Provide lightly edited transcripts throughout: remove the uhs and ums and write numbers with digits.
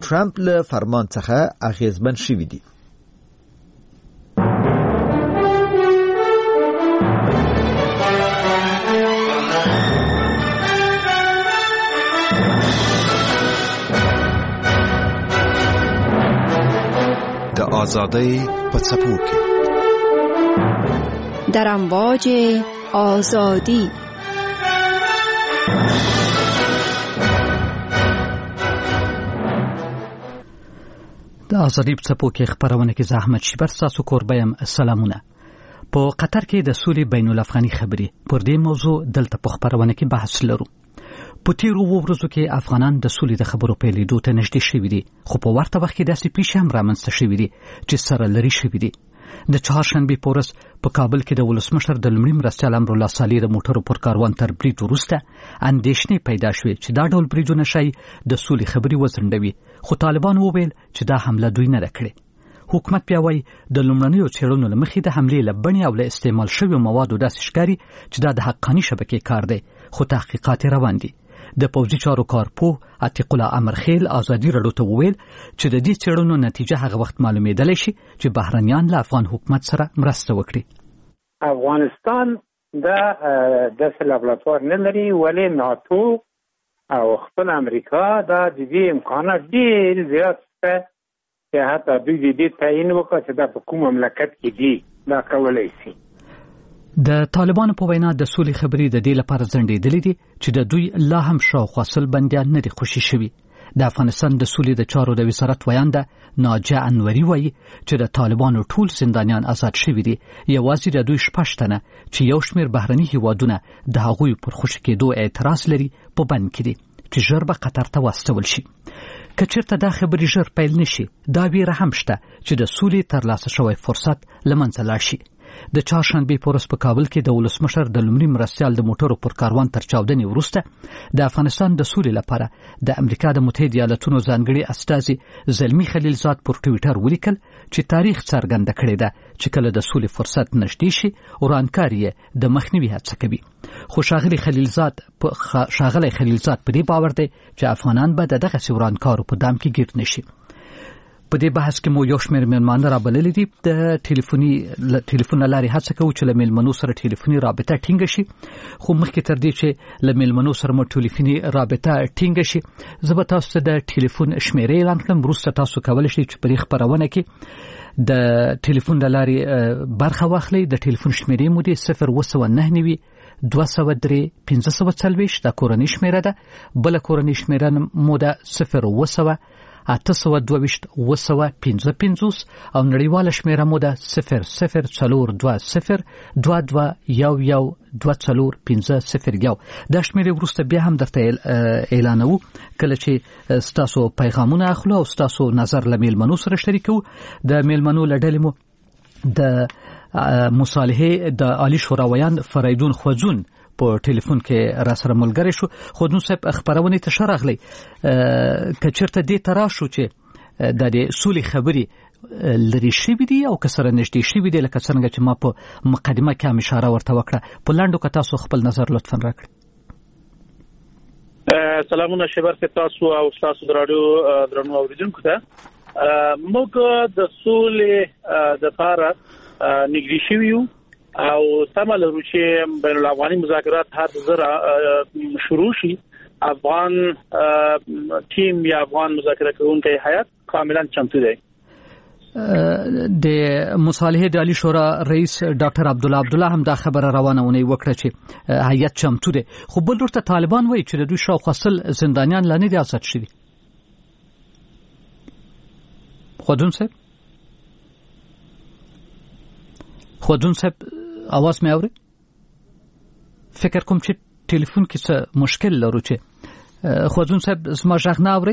ټرمپ له فرمان څخه اغیزمن شوي دي. د آزادۍ په څپو کې در امواج آزادی. د آزادۍ په څپو کې خبرونه کې زحمت شي بر تاسو کوربایم. سلامونه. په قطر کې د سولې بین الافغاني خبري پر دې موضوع دلته په خبرونه کې بحث لرو. په تیرو ورځو کې افغانان د سولې د خبرو پیلېدو ته نږدې شوي دي، خو په ورته وخت کې داسې پیښې هم رامنځته شوي دي چې سره لري شوي دي. د چهارشنبې په ورځ په کابل کې د ولسمشر د لومړي مرستیال امرالله صالح د موټرو پر کاروان تر برید وروسته اندېښنې پیدا شوې چې دا ډول بریدونه شي د سولې خبري وزندوي، خو طالبان وویل چې دا حمله دوی نه کړې. حکومت بیا وایي د لومړنیو څېړنو له مخې د حملې له بڼې او له استعمال شویو موادو داسې ښکاري چې دا د حقاني شبکې کار دی، خو تحقیقات روان دي. د پوځي چارو کارپوه عتیق الله امرخیل ازادي راډیو ته وویل چې د دې څېړنو نتیجه هغه وخت معلومېدلی شي چې بهرنیان له افغان حکومت سره مرسته وکړي. افغانستان د لابراتوار نه لري، ولې ناتو او خپل امریکا دا د دې امکانات ډېر زیات شته چې حتی دوی د دې تعیین وکړي چې دا په کوم مملکت کې دي دا کولای شي. د طالبانو په وینا د سولې خبرې د دې لپاره ځنډېدلې دي چې د دوی لا هم شاوخوا 100 بندیان نه دي خوشي شوي. د افغانستان د سولې د چارو د وزارت ویانده ناجیه انوري وایي چې د طالبانو ټول زندانیان آزاد شوي دي، یوازې د دوی 6 تنه چې یو شمېر بهرني هیوادونه د هغوی پر خوشي کېدو اعتراض لري په بند کې دي چې ژر به قطر ته واستول شي. که چېرته دا خبرې ژر پیل نشي، دا ویره هم شته چې د سولې ترلاسه شوی فرصت له منځه لاړ شي. د چهارشنبې په ورځ په کابل کې د ولسمشر د لومړي مرستیال د موټرو پر کاروان تر چاودنې وروسته د افغانستان د سولې لپاره د امریکا د متحده ایالاتونو ځانګړي استازي زلمی خلیلزاد پر ټویټر ولیکل چې تاریخ څرګنده کړی ده چې کله د سولې فرصت نږدې شي ورانکاري د مخنیوي هڅه کوي. خو ښاغلی خلیلزاد په دې باور دی چې افغانان به دغه ورانکارو په دام کې ګیر نشي. په دې بحث کې مو یو شمېر مېلمانه رابللي دي. د ټلیفون لارې هڅه کوو چې له مېلمنو سره ټلیفوني رابطه ټینګه شي، خو مخکې تر دې چې له مېلمنو سره مو ټلیفوني رابطه ټینګه شي زه به تاسو ته د ټلیفون شمېرې اعلان کړم. وروسته تاسو کولی شئ چې په دې خپرونه کې د ټلیفون له لارې برخه واخلئ. د ټلیفون شمېرې مو دي 0999 203 1540 دا کورنۍ شمېره ده. بله کورنۍ شمېره مو ده 0 822 255 او نړیواله شمېره مو ده 0042 2211 2450. دا شمېرې وروسته بیا هم درته اعلانوو کله چې ستاسو پیغامونه اخلو او ستاسو نظر له میلمنو سره شریکو. د میلمنو له ډلې مو د مصالحې د عالی شوراویان فریدون خوځون په ټلیفون کې را سره ملګری شو. خودنو صاحب خبرونه ته شراغلی که چېرته دې ته راشو چې د سولې خبرې لري شوي دي او که سره نږدې شوي دي لکه څنګه چې ما په مقدمه کې هم اشاره ورته وکړه، په لنډو که تاسو خپل نظر لطفا راکړئ. سلامونه شبر کې تاسو او تاسو د رادیو درنو اوریدونکو ته. موږ د سولې د لپاره نږدې شوي یو او تمه لرو چې بین الافغاني مذاکرات هر ځره شروع شي. افغان ټیم یا افغان مذاکره کوونکی هیئت کاملا چمتو دی. د مصالحې د عالی شورا رئیس ډاکټر عبدالله هم دا خبره روانونه وکړه چې هیئت چمتو دی، خو بل ورته طالبان وایي چې د دوی شاوخوا 100 زندانیان لا نه دي آزاد شوي. خودون صاحب आवाज مې اوري؟ فکر کوم چې ټلیفون کې څه مشکل لرو چې خودون صاحب زما غږ نه اوري.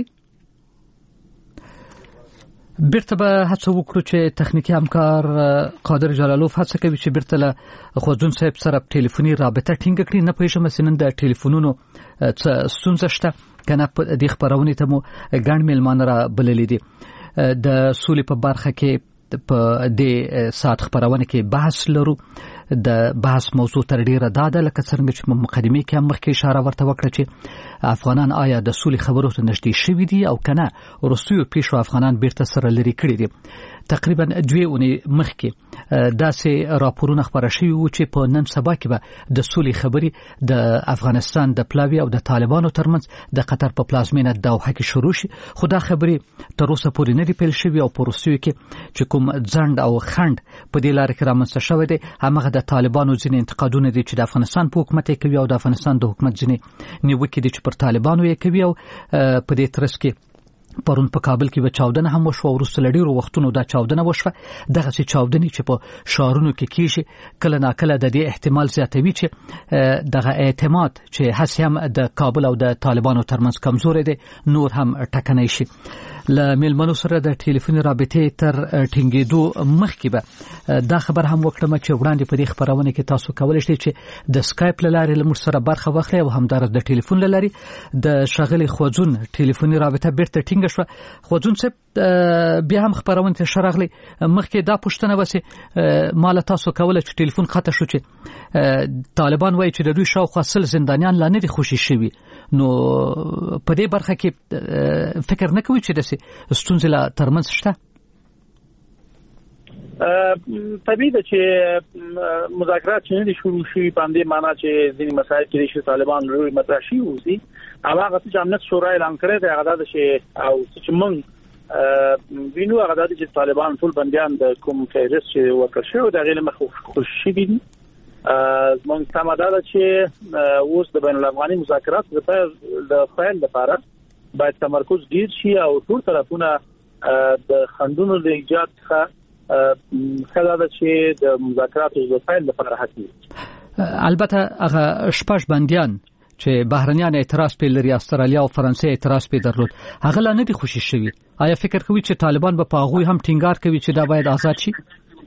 بیرته به هڅه وکړو چې تخنیکی همکار قادر جلالوف هڅه کوي چې بیرته له خودون صاحب سره ټلیفوني رابطه ټینګ کړي. نه پوهیږم مثلا د ټلیفونونو څه ستونزه شته کنه. په دې خبرونه ته مو ګڼ میلمانه را بللي دي. د سولې په برخه کې په دې ساعت خبرونه کې بحث لرو. د بحث موضوع تر ډیره داده لکه څنګه چې مقدمه کې هم مخکې اشاره ورته وکړه چې افغانان آیا د سولې خبرو ته نږدې شوي دي او کنه روسیو پیشو افغانان بیرته سره لري کړی دي. تقریبا 2 اونۍ مخکې داسې راپورونه خبره شوي وو چې په نن سبا کې به د سولې خبرې د افغانستان د پلاوي او د طالبانو ترمنځ د قطر په پلازمینه دوحه کې شروع شي، خو دا خبرې تر اوسه پورې نه دي پیل شوي او په روسیو کې چې کوم ځنډ او خنډ په دې لار کې رامنځته شوی دی همغه د طالبانو ځینې انتقادونه دي چې د افغانستان په حکومت یې کوي او د افغانستان د حکومت ځینې نیوکې دي چې پر طالبانو یې کوي او په دې ترڅ کې پرون په کابل کې به چاودنه هم وشوه، وروسته له ډیرو وختونو دا چاودنه وشوه. دغسې چاودنې چې په ښارونو کې کیږي کله ناکله د دې احتمال زیاتوي چې دغه اعتماد چې هسې هم د کابل او د طالبانو ترمنځ کمزوری دی نور هم ټکنی شي. له میلمنو سره د ټلیفوني رابطې تر ټینګېدو مخکې به دا خبر هم وکړم چې وړاندې په دې خبرونه کې تاسو کولی شئ چې د سکایپ له لارې له موږ سره برخه واخلئ او همدارس د ټلیفون له لارې د ښاغلي خوځون ټلیفوني رابطه بیرته ټینګه شوه. خوځون صاحب بیا هم خبرونه ته ښه راغلی. مخکې دا پوښتنه وسې ما له تاسو کوله چې ټلیفون قطع شو چې طالبان وایي چې د دوی شاوخوا 100 زندانیان لا نه دي خوشي شوي، نو په دې برخه کې فکر نه کوي چې داسې ستونزې لا ترمنځ شته؟ طبیعي ده چې مذاکرات چې نه دي شروع شوي په همدې معنا چې ځینې مسایل کېدای شي طالبان لوري مطرح شي اوسي. هغه څه چې امنیت شورا اعلان کړی دی هغه دا چې او چې موږ وینو هغه دا چې طالبان ټول بندیان د کوم فهرست چې ورکړل شوی د هغې له مخې خوشي شوي دي. زموږ تمه دا ده چې اوس د بین الافغاني مذاکراتو د پیل لپاره باید تمرکز ډیر شي او ټول طرفونه د خنډونو د ایجاد څخه خلا ده چې د مذاکراتو د پیل لپاره حتمي. البته هغه شپږ بندیان چې بهرنیان اعتراض په لري استرالیا او فرانسې اعتراض په درلود هغه لا نه دي خوشي شوي. آیا فکر کوي چې طالبان به په هغوی هم ټینګار کوي چې دا باید آزاد شي؟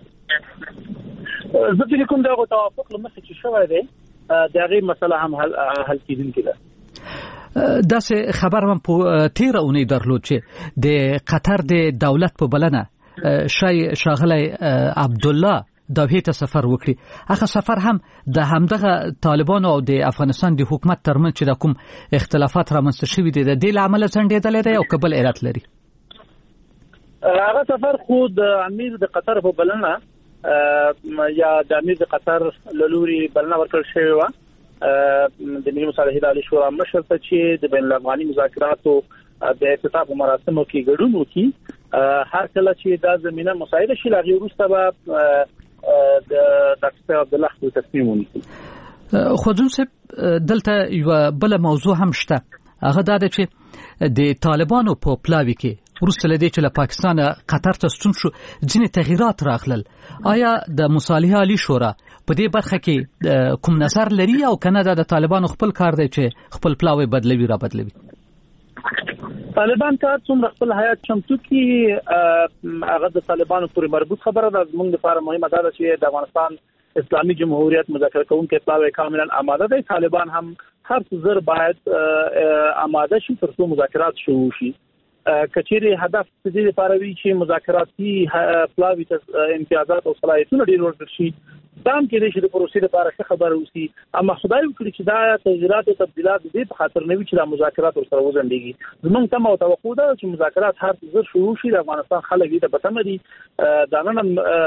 زه فکر کوم دا توافق لمخې چې شوی دی د هغې مسله هم حل کېدونکې ده. داسې خبر هم په تیره اونۍ درلود چې د قطر د دولت په بلنه ښاغلی عبدالله دوحې ته سفر وکړي. هغه سفر هم د همدغه طالبانو او د افغانستان د حکومت ترمنځ چې د کوم اختلافات رامنځته شوي دي د دې له امله ځنډېدلی دی او که بل علت لري؟ هغه سفر خو د امیر د قطر په بلنه یا د امیر د قطر له لوري بلنه ورکړل شوې وه د ملي مصالحې عالی شورا مشر ته چې د بین الافغاني مذاکراتو د افتتاح په مراسمو کې ګډون وکړي. هر کله چې دا زمینه مساعده شي لا وروسته به د ډاکټر عبدالله خپل تصمیم ونیسي. خوځون صاحب دلته یو بل موضوع هم شته، هغه دا ده چې د طالبانو په پلاوي کې وروسته له دې چې له پاکستان قطر ته ستون شو ځینې تغییرات راغلل. آیا د مصالحې عالی شورا په دې برخه کې کوم نظر لري او کنه دا د طالبانو خپل کار دی چې خپل پلاوی بدلوي را بدلوي؟ طالبان ته څومره خپل حیات چمتو کی هغه د طالبانو پورې مربوط خبره ده. موږ لپاره مهمه ده چې د افغانستان اسلامي جمهوریت مذاکره کوونکي پلاوی کاملا آماده دي. طالبان هم هر څه زر باید آماده شي ترڅو مذاکرات شروع شي. کچېرې هدف دې لپاره وی چې مذاکراتي پلاوی ته امتیازات او صلاحیتونه ډیر ورکړي شي. دام کې د پروسې لپاره ښه خبر اوسي، اما خدای وکړي چې دا تغیرات او تبدیلات دې په خاطر نه وي چې د مذاکرات سره وځنډيږي. زموږ تمه او توقع ده چې مذاکرات هر څه شروع شي. د افغانستان خلک دې ته پته مدي دا نن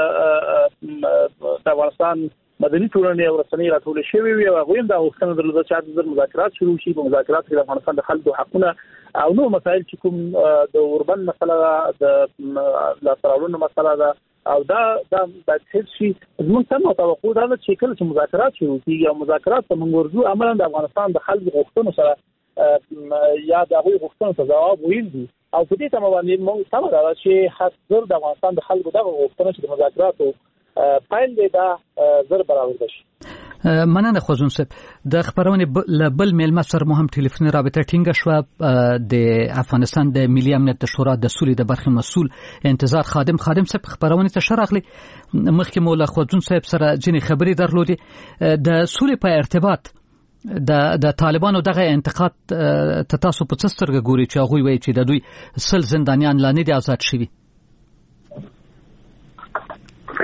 د افغانستان مدني ټولنې او رسنۍ راټول شوی وي او هغه هم دا وختونه درلوده چې د مذاکرات شروع شي. په مذاکرات کې د افغانستان د خلکو حقونه او نو مسایل چې کوم د اوربن مسله د لاسراوړنو مسله ده او دا د هیڅ شي زموږ تمه او توقع ده چې کله چې مذاکرات شروع کیږي او مذاکرات په موږ ورځو عملاً د افغانستان د خلکو غوښتنو سره یا د هغوی غوښتنو ته ځواب ویل دي او په دې تمه باندې موږ تمه ده چې حاضر د افغانستان د خلکو دغه غوښتنه چې د مذاکراتو پایل دی دا زر برابر شي. مننه خوځون صاحب. د خبرونه بل میلمه سره مهم ټلیفوني رابطه ټینګه شو. د افغانستان د ملي امنیت شورا د سولې د برخې مسؤل انتظار خادم صاحب خبرونه ته شرغلي. مخکې مولا خوځون صاحب سره ځینې خبرې درلودي د سولې په ارتباط د طالبانو دغه انتقاد ته تاسو په څه سترګه ګورئ چې هغوی وایي چې د دوی 100 زندانیان لا نه دي آزاد شوي؟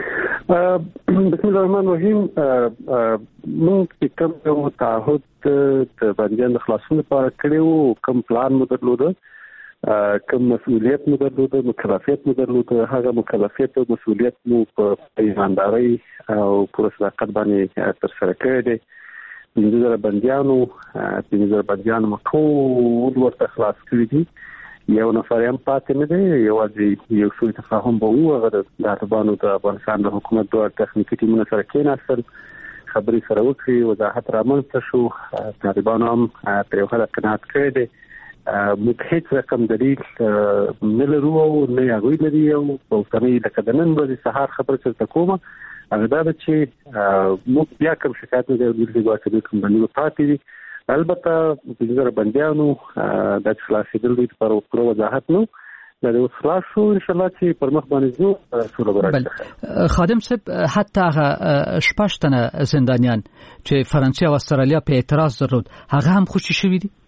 بسم الله الرحمن الرحیم. موږ کوم یو تعهد د بندیانو د خلاصون لپاره کړی و، کوم پلان مو درلوده، کوم مسؤلیت مو درلوده، مکلفیت مو درلوده، هغه مکلفیت او مسؤلیت مو په ایماندارۍ او پر صداقت باندې ترسره کړی دی. 15,000 بندیان مو ټول ورته خلاص کړي دي. یو نفر هم پاتې نه دی. یوازې یو څو تفاهم به وو، هغه د طالبانو د افغانستان د حکومت دوه تخنیکي ټیمونه سره کېناستل، خبرې سره وکړي، وضاحت رامنځته شو. طالبانو هم تر یو حده قناعت کړی دی. موږ هیڅ رقم دلیل نه لرو او نه هغوی لري. او په اوسنۍ لکه د نن ورځې سهار خبره چې درته کومه هغه دا ده چې موږ بیا کوم شکایت نه دی اورېدلی، ګواکې کوم بندیان پاتې دي. البته 15,000 بندیانو د خلاصېدل دي پر پوره وضاحت نو دا د خلاص شو. ان شاء الله چې پر مخ باندې ځو سوله برابر. خادم صاحب، حتی هغه 6 تنه زندانیان چې فرانسې او استرالیا په اعتراض درلود هغه هم خوشي شوي دي؟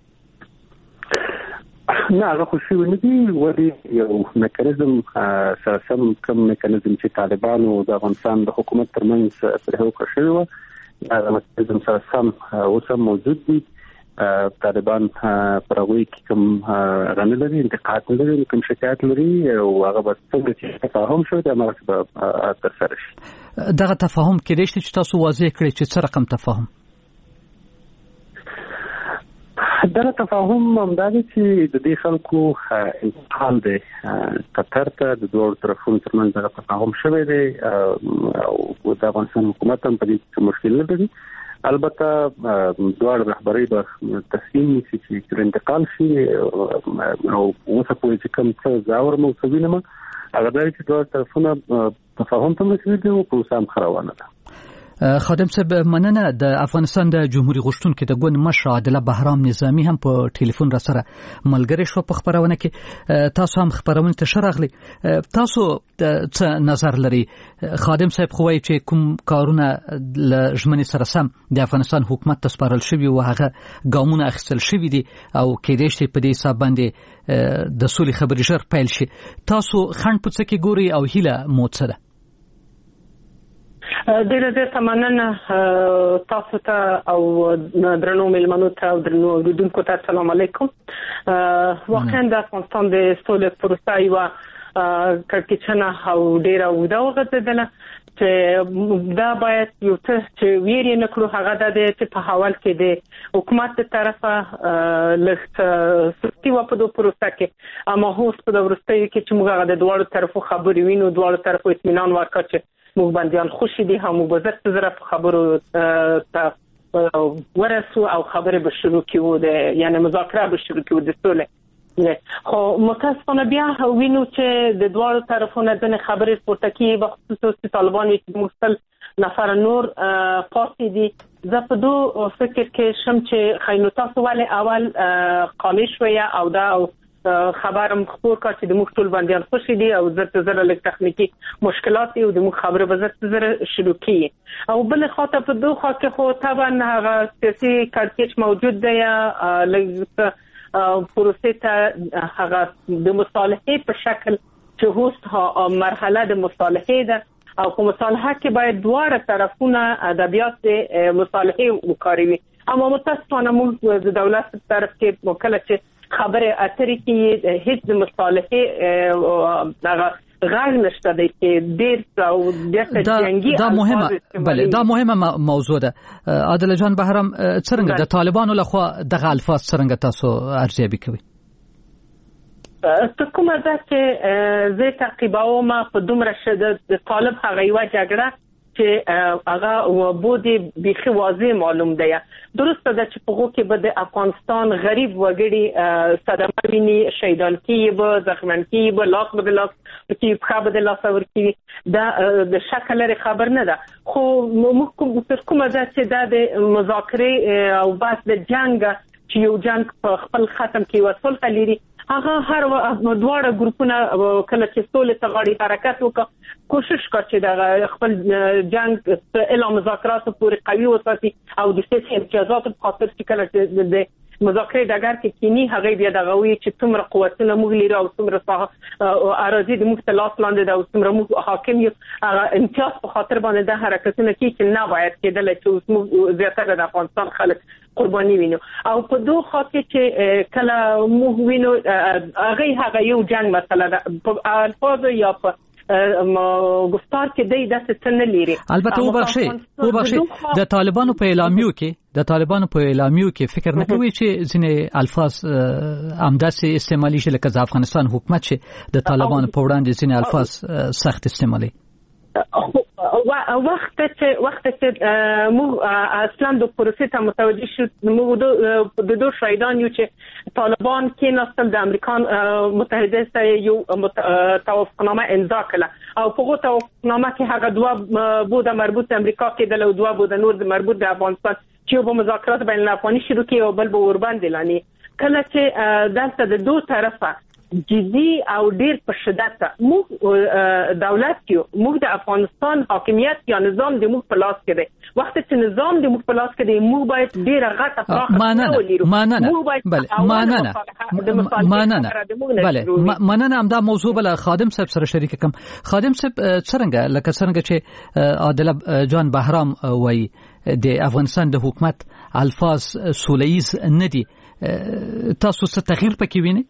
نه، هغه خوشي نه دي. ولې یو میکانیزم سره سم کوم میکانیزم چې طالبانو د افغانستان د حکومت ترمنځ پرې وکړ شوی و، هغه میکانیزم سره سم اوس هم موجود دي. طالبان پر هغوی کې کوم غنه لري، انتقاد نه لري، کوم شکایت لري او هغه به څنګه چې تفاهم شوی د هغه به ترسره شي. دغه تفاهم کېدای شي چې تاسو واضح کړئ چې څه رقم تفاهم؟ دا تفاهم همدا دی چې د دې خلکو انتقال دی قطر ته، د دوه طرفونو ترمنځ دغه تفاهم شوی دی او د افغانستان حکومت هم په دې کې مشکل نه لري. البته دواړه رهبرۍ به تصمیم نیسي چې انتقال شي او اوسه پورې چې کوم څه ځاور موضوع وینم هغه دا چې دوه طرفونه تفاهم ته رسېدلي دي او پروسه هم ښه روانه ده. خادم صاحب، مننه. د افغانستان د جمهوریت غوښتونکو د ګوند مشر عادله بهرام نظامی هم په ټلیفون را سره ملګری شو په خبرونه کې. تاسو هم خبرونه ته شراغلی، تاسو څه نظر لري؟ خادم صاحب خو وايي چې کوم کارونه ل ژمنې سره سم د افغانستان حکومت ته سپارل شوی او هغه ګامونه اخیستل شوی دي او کېدای شي په دې حساب باندې د سولې خبرې ژر پیل شي. تاسو خنډ په څه کې ګوري او هیله مو څه ده؟ ډېر مننه تاسو ته او درنو مېلمنو ته او درنو اوریدونکو ته السلام علیکم. واقعا د افغانستان د سولې پروسه یوه کړکېچنه او ډېره اوږده وغځېدله چې دا باید یو څه چې ویرې نه کړو هغه دا دی چې په حوال کې د حکومت د طرفه لږ سستي وه په دې پروسه کې، اما اوس په د وروستیو کې چې موږ هغه د دواړو طرفو خبرې وینو، دواړو طرفو اطمینان ورکړه چې موږ بندیان خوشي دي، هم موږ زره په خبرو ورسو او خبرې به شروع کړو، یعنی مذاکره به شروع کړو د سولې. خو متاسفانه بیا وینو چې د دواړو طرفونو ځینې خبرې پورته کېږي، بخصوص طالبان چې موږ نفر نور پاتې دي. زه په دو فکر کې شم چې خینو تاسو ولې اول قانع شوی او دا خبرم خبر کړ چې د موږ ټول بندیان خوشي دي او زره لږ تخنیکی مشکلات دي او د موږ خبره به زره شروع کیږي. او بل خاطر په دوه خوا کې خو طبعا هغه سیاسي کړکېچ موجود دی، لږ پروسې ته هغه د مصالحې په شکل چې هوست مرحله د مصالحې ده او په مصالحه کې باید دواړه طرفونه ادبیات د مصالحې وکاروي. اما متاسفانه موږ د دولت طرف کې وکړه چې خبره اترې کې هیڅ د مصالحې هغه غږ نشته دی چې ډېر او د جنگي دا مهمه بله دا مهمه موضوع ده. عادله جان بهرام، څنګه د طالبانو لخوا دغه الفاظ څنګه تاسو ارزیابي کوئ؟ ته کومه ده چې زه تعقیبوم په دومره شدت د طالب هغه یوه جګړه چې هغه بودی بیخي واضح معلوم دی. درسته ده چې په هغو کې به د افغانستان غریب وګړي صدمه ویني، شهیدان کېږي به، زخمیان کېږي به، لاس به د لاس کېږي، پښه به د لاسه ورکېږي. دا د شک لرې خبر نه ده. خو موږ تر کومه ده چې دا د مذاکرې او بحث د جنګ چې یو جنګ په خپل ختم کې یوه صلح لري، هغه هر دواړه ګروپونه کله چې سولې ته غاړې حرکت وکړه کوشش کړ چې د خپل جنګ اعلان مذاکراتو پورې قوي وساتي او د سیاسي امتیازاتو په خاطر چې کله د مذاکره دګر کې کینی هغه بیا دغه وی چې څومره قوتونه موږ لري او څومره اراضي د موږ تلاش لاندې دا او څومره موږ حاکم یو امتیاز په خاطر باندې د حرکتونه کې چې نه باید کېدل چې موږ زیاتره د افغانستان خلک قرباني وینو او په دوه خاطر چې کله موږ وینو هغه یو جنگ مسله ده په الفاظ یا په گفتار کې د داسې څه نه لري. البته وبخښئ د طالبانو په اعلامیو کې فکر نه کوي چې ځینې الفاظ امداسي استعمالي شي لکه د افغانستان حکومت چې د طالبانو په وړاندې ځینې الفاظ سخت استعمالي. وخت چې موږ اصلا د پروسې ته متوجه شو موږ د دوه شاهدان یو چې طالبان کې نسل د امریکا متحده سره یو توافقنامه امضا کړه او په توافقنامه کې هغه دوه بوده مربوط امریکا کې د دوه بوده نور مربوط د افغانستان چې په مذاکرات بین الافغاني شروع کې او بل به ورباندې لانی کله چې دلته د دوه طرفه جدي او ډیر په شدت موږ دولت کې موږ د افغانستان حاکمیت یا نظام د موږ په لاس کې دی وخت چې نظام د موږ په لاس کې دی موږ باید ډیر غټه پراخه مننه همدا موضوع بل خادم صاحب سره شریک کوم. خادم صاحب څنګه چې عادل جان بهرام وایي د افغانستان د حکومت الفاظ سوله‌ایز نه دي تاسو څه تغییر پکې وینئ؟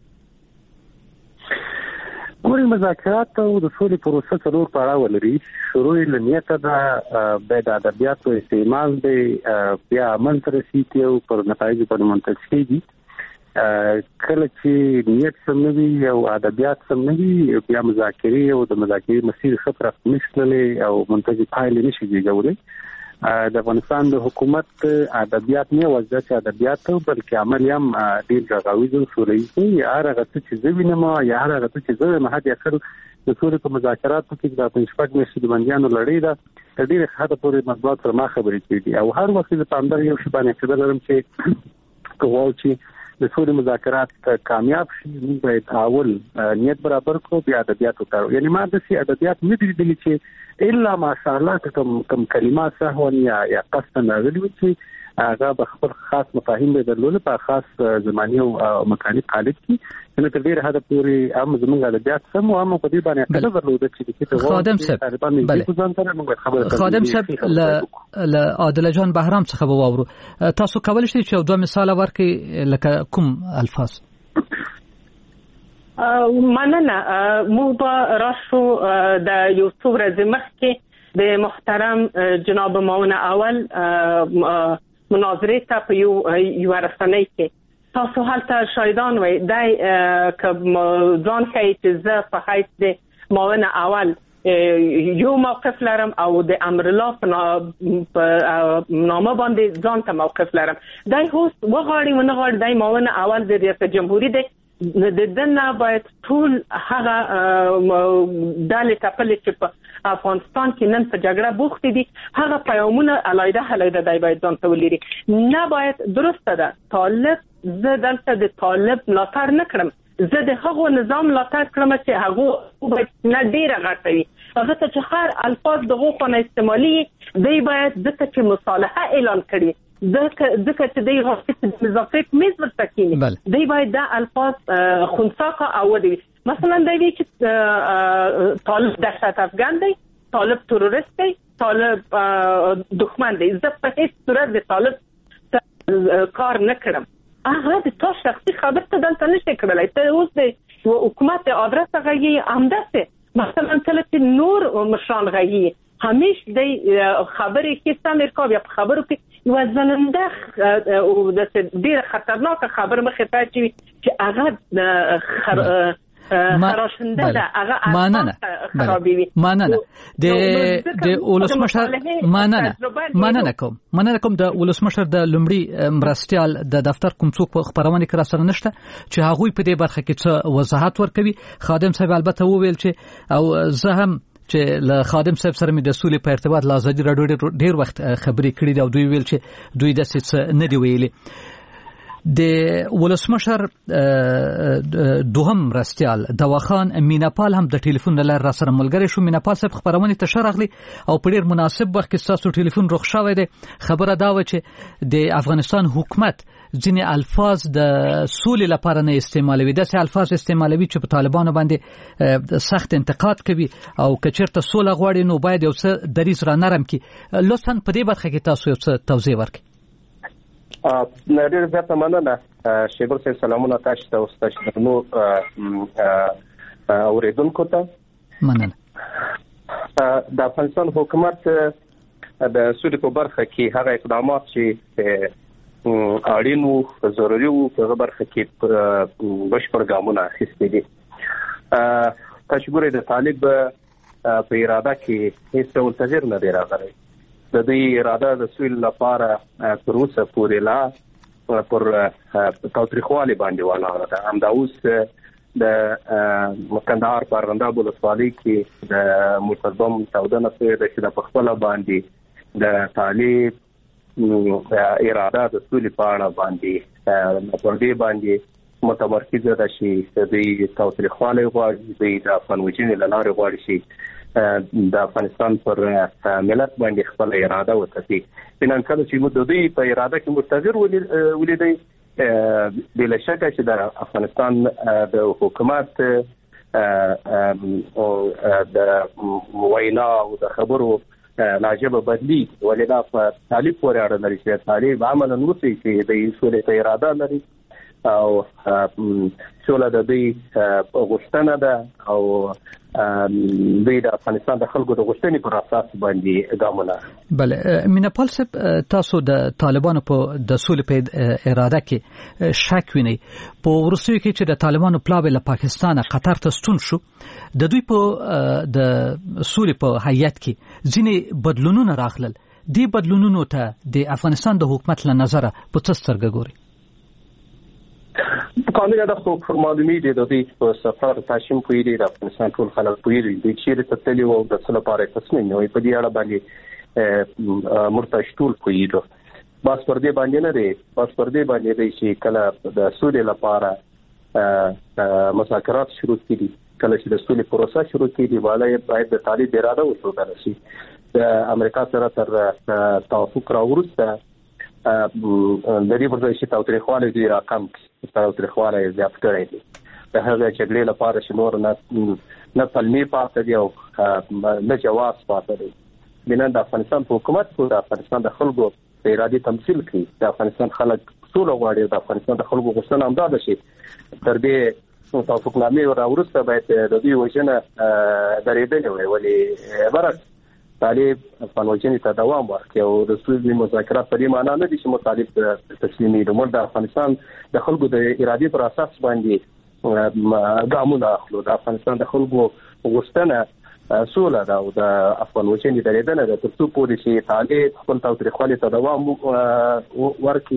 ګورې مذاکرات او د سولې پروسه څلور پړاو لري. شروع یې له نیته ده د ادبیاتو استعمال دی بیا عمل ته رسیږي او پر نتایجو باندې منتج کېږي. کله چې نیت سم نه وي او ادبیات سم نه وي بیا مذاکرې او د مذاکرې مسیر ښه پراخ نشللی او منتج پایلې نشي جوړولی. د افغانستان د حکومت ادبیات نه وځي چې ادبیات بلکې عمل هم ډیر غاویز او سوله‌ایز یا هغه چې زوینه ما یا هغه چې زوی ما هدي اخر د سولې په مذاکراتو کې د پنځپک مېشت د بنديانو لړۍ ده ډیر حد پورې مطبوعات سره ما خبرې کړې او هر وخت د پاندر یو شی باندې کېدل لرم چې کوو چې د سولې مذاکرات کامیاب شي موږ باید اول نیت برابر کړو بیا ادبیات وکړو. یعنی ما د سي ادبیات نه دي چې الا ماشاءالله کوم کلمات سهون یا قصدا راغلي چې هغه به خپل خاص مفاهیم به درلود په خاص زماني او مکاني قالب کې نو تر ډیره حد پورې هم زموږ ادبیات سم او هم په دې باندې کله درلود چې خادم صاحب ل عادل جان بهرام څخه وورو تاسو کولای شئ چې دوه مثال ورکړئ لکه کوم الفاظ؟ مننه موږ به راشو د یو څو ورځې مخکې د محترم جناب معاون اول مناظرې ته په یو رسنۍ کې تاسو هلته شاهدان وای دای که ځان ښیي چې زه په حیث د معاون اول یو موقف لرم او د امرالله په نامه باندې ځان ته موقف لرم. دای هوس وغواړي ونه غواړي دای معاون اول د ریاست جمهوریت دی د دنه باید ټول هغه دالې تپلې چې په افغانستان کې نن په جګړه بوخت دي هغه پیغامونه علیحده دای باید ځان ته ولري. نه باید درسته ده طالب زه دلته د طالب ملاتړ نه کړم زه د هغو نظام ملاتړ کړم چې هغه باید نه ډیره غټوي هغه ته چې هر الفاظ دغه خونه استعمالي دی باید دته چې مصالحه اعلان کړي ځکه چې دی غوښتي د مذاکرات میز ورته کېني دی باید دا الفاظ خنثاقه او دی مثلا دی چې طالب دهشت افغان دی طالب تروریست دی طالب دښمن دی زه په هیڅ صورت د طالب کار نه کړم هغه د تاسو شخصي خبر ته دلته نشي کړلای ته اوس د حکومت آدرس غږی همداسه مثلا کله چې نور مشران غږی همیشه د خبرې کې سمرکا بیا په خبرو کې یو ځلنده او د ډیره خطرناک خبر مخه ته چې هغه خراشنده ده هغه مننه د ولسمشر مننه کوم د ولسمشر د لومړي مرستيال د دفتر کوم څوک په خبرونه کې را سره نشته چې هغه په دې برخه کې څه وضاحت ورکوي. خادم صاحب البته وویل چې او زه هم چې له خادم صاحب سره مې د سولې په ارتباط له ازادي راډیو ډیر وخت خبرې کړې او دوی ویل چې دوی د څه نه دی ویلي. د ولسمشر دوهم مرستيال دواخان میناپال هم د ټلیفون لار را سره ملګری شو. میناپال صاحب خبرونه ته شرغلی او په ډیر مناسب وخت کې تاسو ټلیفون روښ شوی دی. خبره دا و چې د افغانستان حکومت ځینې الفاظ د سولې لپاره نه استعمالوي، داسې الفاظ استعمالوي چې په طالبانو باندې سخت انتقاد کوي او که چېرته سوله غواړي نو باید یو څه دریځ را نرم کړي. لطفاً په دې برخه کې تاسو یو څه توضیح ورکړئ. ډېر زیاته مننه شیبر صاحب. سلامونه تاسو ته او ستاسو نو اوریدونکو ته مننه. د افغانستان حکومت د سولې په برخه کې هغه اقدامات چې اړین او ضروري وو په برخه کې بشپړ ګامونه اخیستي دي. تاسو ګورئ د طالب په اراده کې هیڅ ډول تغیر نه دی راغلی. د دې اراده د سولې لپاره تر اوسه پورې لا پر تاوتریخوالي باندې ولاړه ده. همدا اوس د کندهار په ارغنداب ولسوالۍ کې د موټر بم چاودنه شوې ده چې په خپله باندې د طالب اراده د سولې په اړه باندې پر دې باندې متمرکزه ده چې د تاوتریخوالي غواړي، د افغان وژنې له لارې غواړي چې د افغانستان پر ملت باندې خپل اراده وتپي. بنان کله چې موږ د دوی په اراده کې متغیر ولیدي، بلا شکه چې د افغانستان د حکومت د وینا او د خبرو لاجبه بدلی ولدا په طالب پورې اړه لري چې طالب عملاً وسی چې د سولې ته اراده لري او سوله د دې غوښتنه ده او دوی د افغانستان د خلکو د غوښتنې پر اساس باندې ګامونه. بله میناپال صاحب، تاسو د طالبانو په د سولې په اراده کې شک وینئ. په وروستیو کې چې د طالبانو پلاوی له پاکستانه قطر ته ستون شو، د دوی په د سولې په هیئت کې ځینې بدلونونه راغلل. دې بدلونونو ته د افغانستان د حکومت له نظره په څه سترګه ګوري؟ قانون د خو معلومي دي د دې په سفر تاشم کوي د افغانستان ټول خلک کوي د چیرې ته تللی او د څه لپاره تصمیم نیوي په دې اړه باندې مرتش ټول کوي. بس پر دې باندې نه دی، بس پر دې باندې دی چې کله د سولې لپاره مذاکرات شروع کړي، کله چې د سولې پروسه شروع کړي باید د طالب اراده وسوځل شي. د امریکا سره تر توافق راوړسته د دې پر ځای چې تاوتریخوالی دی راکم تاوتریخوالی زیات کړی دی. د هغه جګړې لپاره چې نور نه پلمې پاتې دي او نه جواز پاتې دی. بنا د افغانستان حکومت په د افغانستان د خلکو په اراده تمثيل کوي. د افغانستان خلک سوله غواړي، د افغانستان د خلکو غوښتنه همدا ده چې تر دې توافقنامې راوړسته باید د دې وژنه درېدلې وي. ولې برعکس طالب افغان وژنې ته دوام ورکړي او د سولې مذاکرات په دې معنا نه دي چې مطالب تسلیمي د د افغانستان د خلکو د ارادې پر اساس باندې ګامونه اخلو. د افغانستان د خلکو غوښتنه سوله ده او د افغان وژنې درېدنه ده، تر څو پورې چې طالب خپل تاوتریخوالي ته دوام ورکړي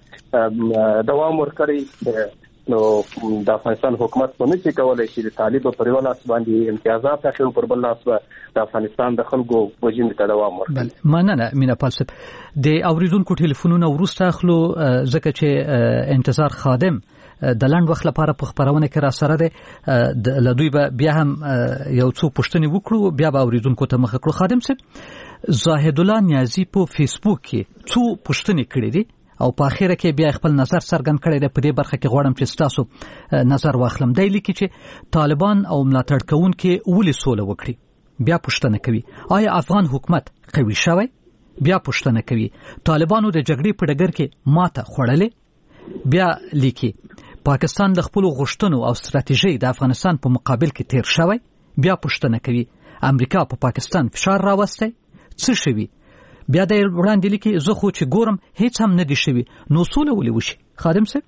نو د افغانستان حکومت په نشي کولای چې د طالب پر یو لاس باندې امتیازات اخلي او پر بل لاس د افغانستان د خلکو وژنې ته دوام ورکړي. مننه میناپال صاحب. د اوریدونکو ټلیفونونه وروسته اخلو ځکه چې انتظار خادم د لاند وخت لپاره په خبرونه کې را سره ده. لدوی به بیا هم یو څو پوښتنې وکړو، بیا به اوریدونکو ته مخ کړو. خادم صاحب، زاهد الله نیازی په فیسبوک کې څو پوښتنې کړې دي او په اخره کې بیا خپل نظر څرګند کړی دی. په دې برخه کې غواړم چې تاسو نظر واخلم. دی لیکي چې طالبان او ملاتړ کوونکي ولې سوله وکړي. بیا پوښتنه کوي آیا افغان حکومت قوي شوی؟ بیا پوښتنه کوي طالبانو د جګړې په ډګر کې ماته خوړلې؟ بیا لیکي پاکستان د خپل غوښتنو او ستراتیژي د افغانستان په مقابل کې تیر شوی. بیا پوښتنه کوي امریکا په پاکستان فشار راوستی، څه شوی؟ بیا د وړاندې لیکي زه خو چې ګورم هیڅ هم نه دي شوی، نو سوله ولې وشي؟ خادم صاحب،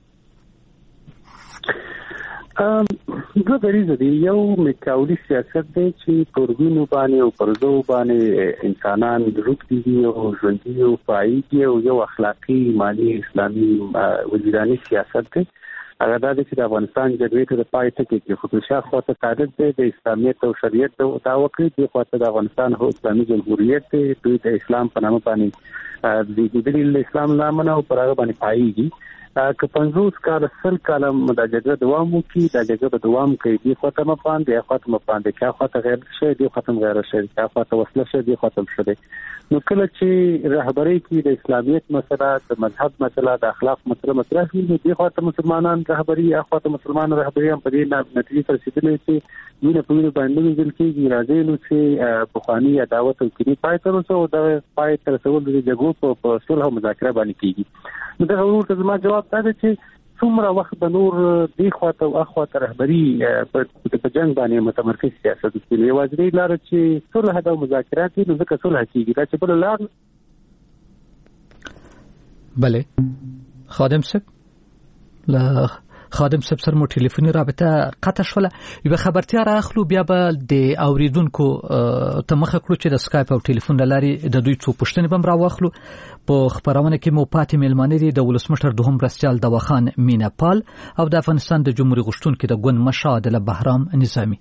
دوه دریزه دي. یو میکاولی سیاست دی چې پرګونو باندې او پرزو باندې انسانان روږدي دي او ژوندي او فعالي او یو اخلاقی مالی اسلامي وجداني سیاست دی. هغه د افغانستان جګړې ته د پای ټکی کې خصوصا خواته تعلق دی د اسلامیت او شریعت او توقع دی. خواته د افغانستان هو اسلامي جمهوریت دی، دوی د اسلام په نامه باندې د اسلام نامه او پر هغه باندې پایږي. که 50 کال 100 کال د جګړه دوام وکړي د جګړه دوام کوي دی خو ته مپاند دی خو ته مپاند کې خو ته غیر شي دی خو ته غیر شي خو ته وسله شي دی خو ته شي نو کله چې رهبری کې د اسلامیت مسله د مذهب مسله د اخلاق مسله مطرح وي دی خو ته مسلمانان رهبری خو ته مسلمان رهبری هم په دې نتیجه تر رسیدلې چې وینه په وینه باندې ویل کېږي راځي نو چې بخوانی عداوت او کینې پای ته ورسو د پای تر رسول د جګړو په صلح او مذاکره باندې کېږي نو دا ورته زما جواب دا دی چې څومره وخت د نور دی خواته او اخواته رهبری په جنگ باندې متمرکز سیاست کوي یوازې لار چې صلح او مذاکرات نو ځکه صلح کېږي دا چې بل لار بله خادم صاحب سره مو ټلیفوني رابطه قطع شوله یو خبرتیا راخلو بیا به د اوریدونکو ته مخه کړو چې د اسکایپ او ټلیفون لاري د دوی څو پوښتنې بم راوخلو په خبرونه کې مو پاتې ملمانه دي د ولسمشر دوهم مرستیال دواخان میناپال او د افغانستان د جمهوریت غشتونکو د ګوند مشاد له بهرام نظامی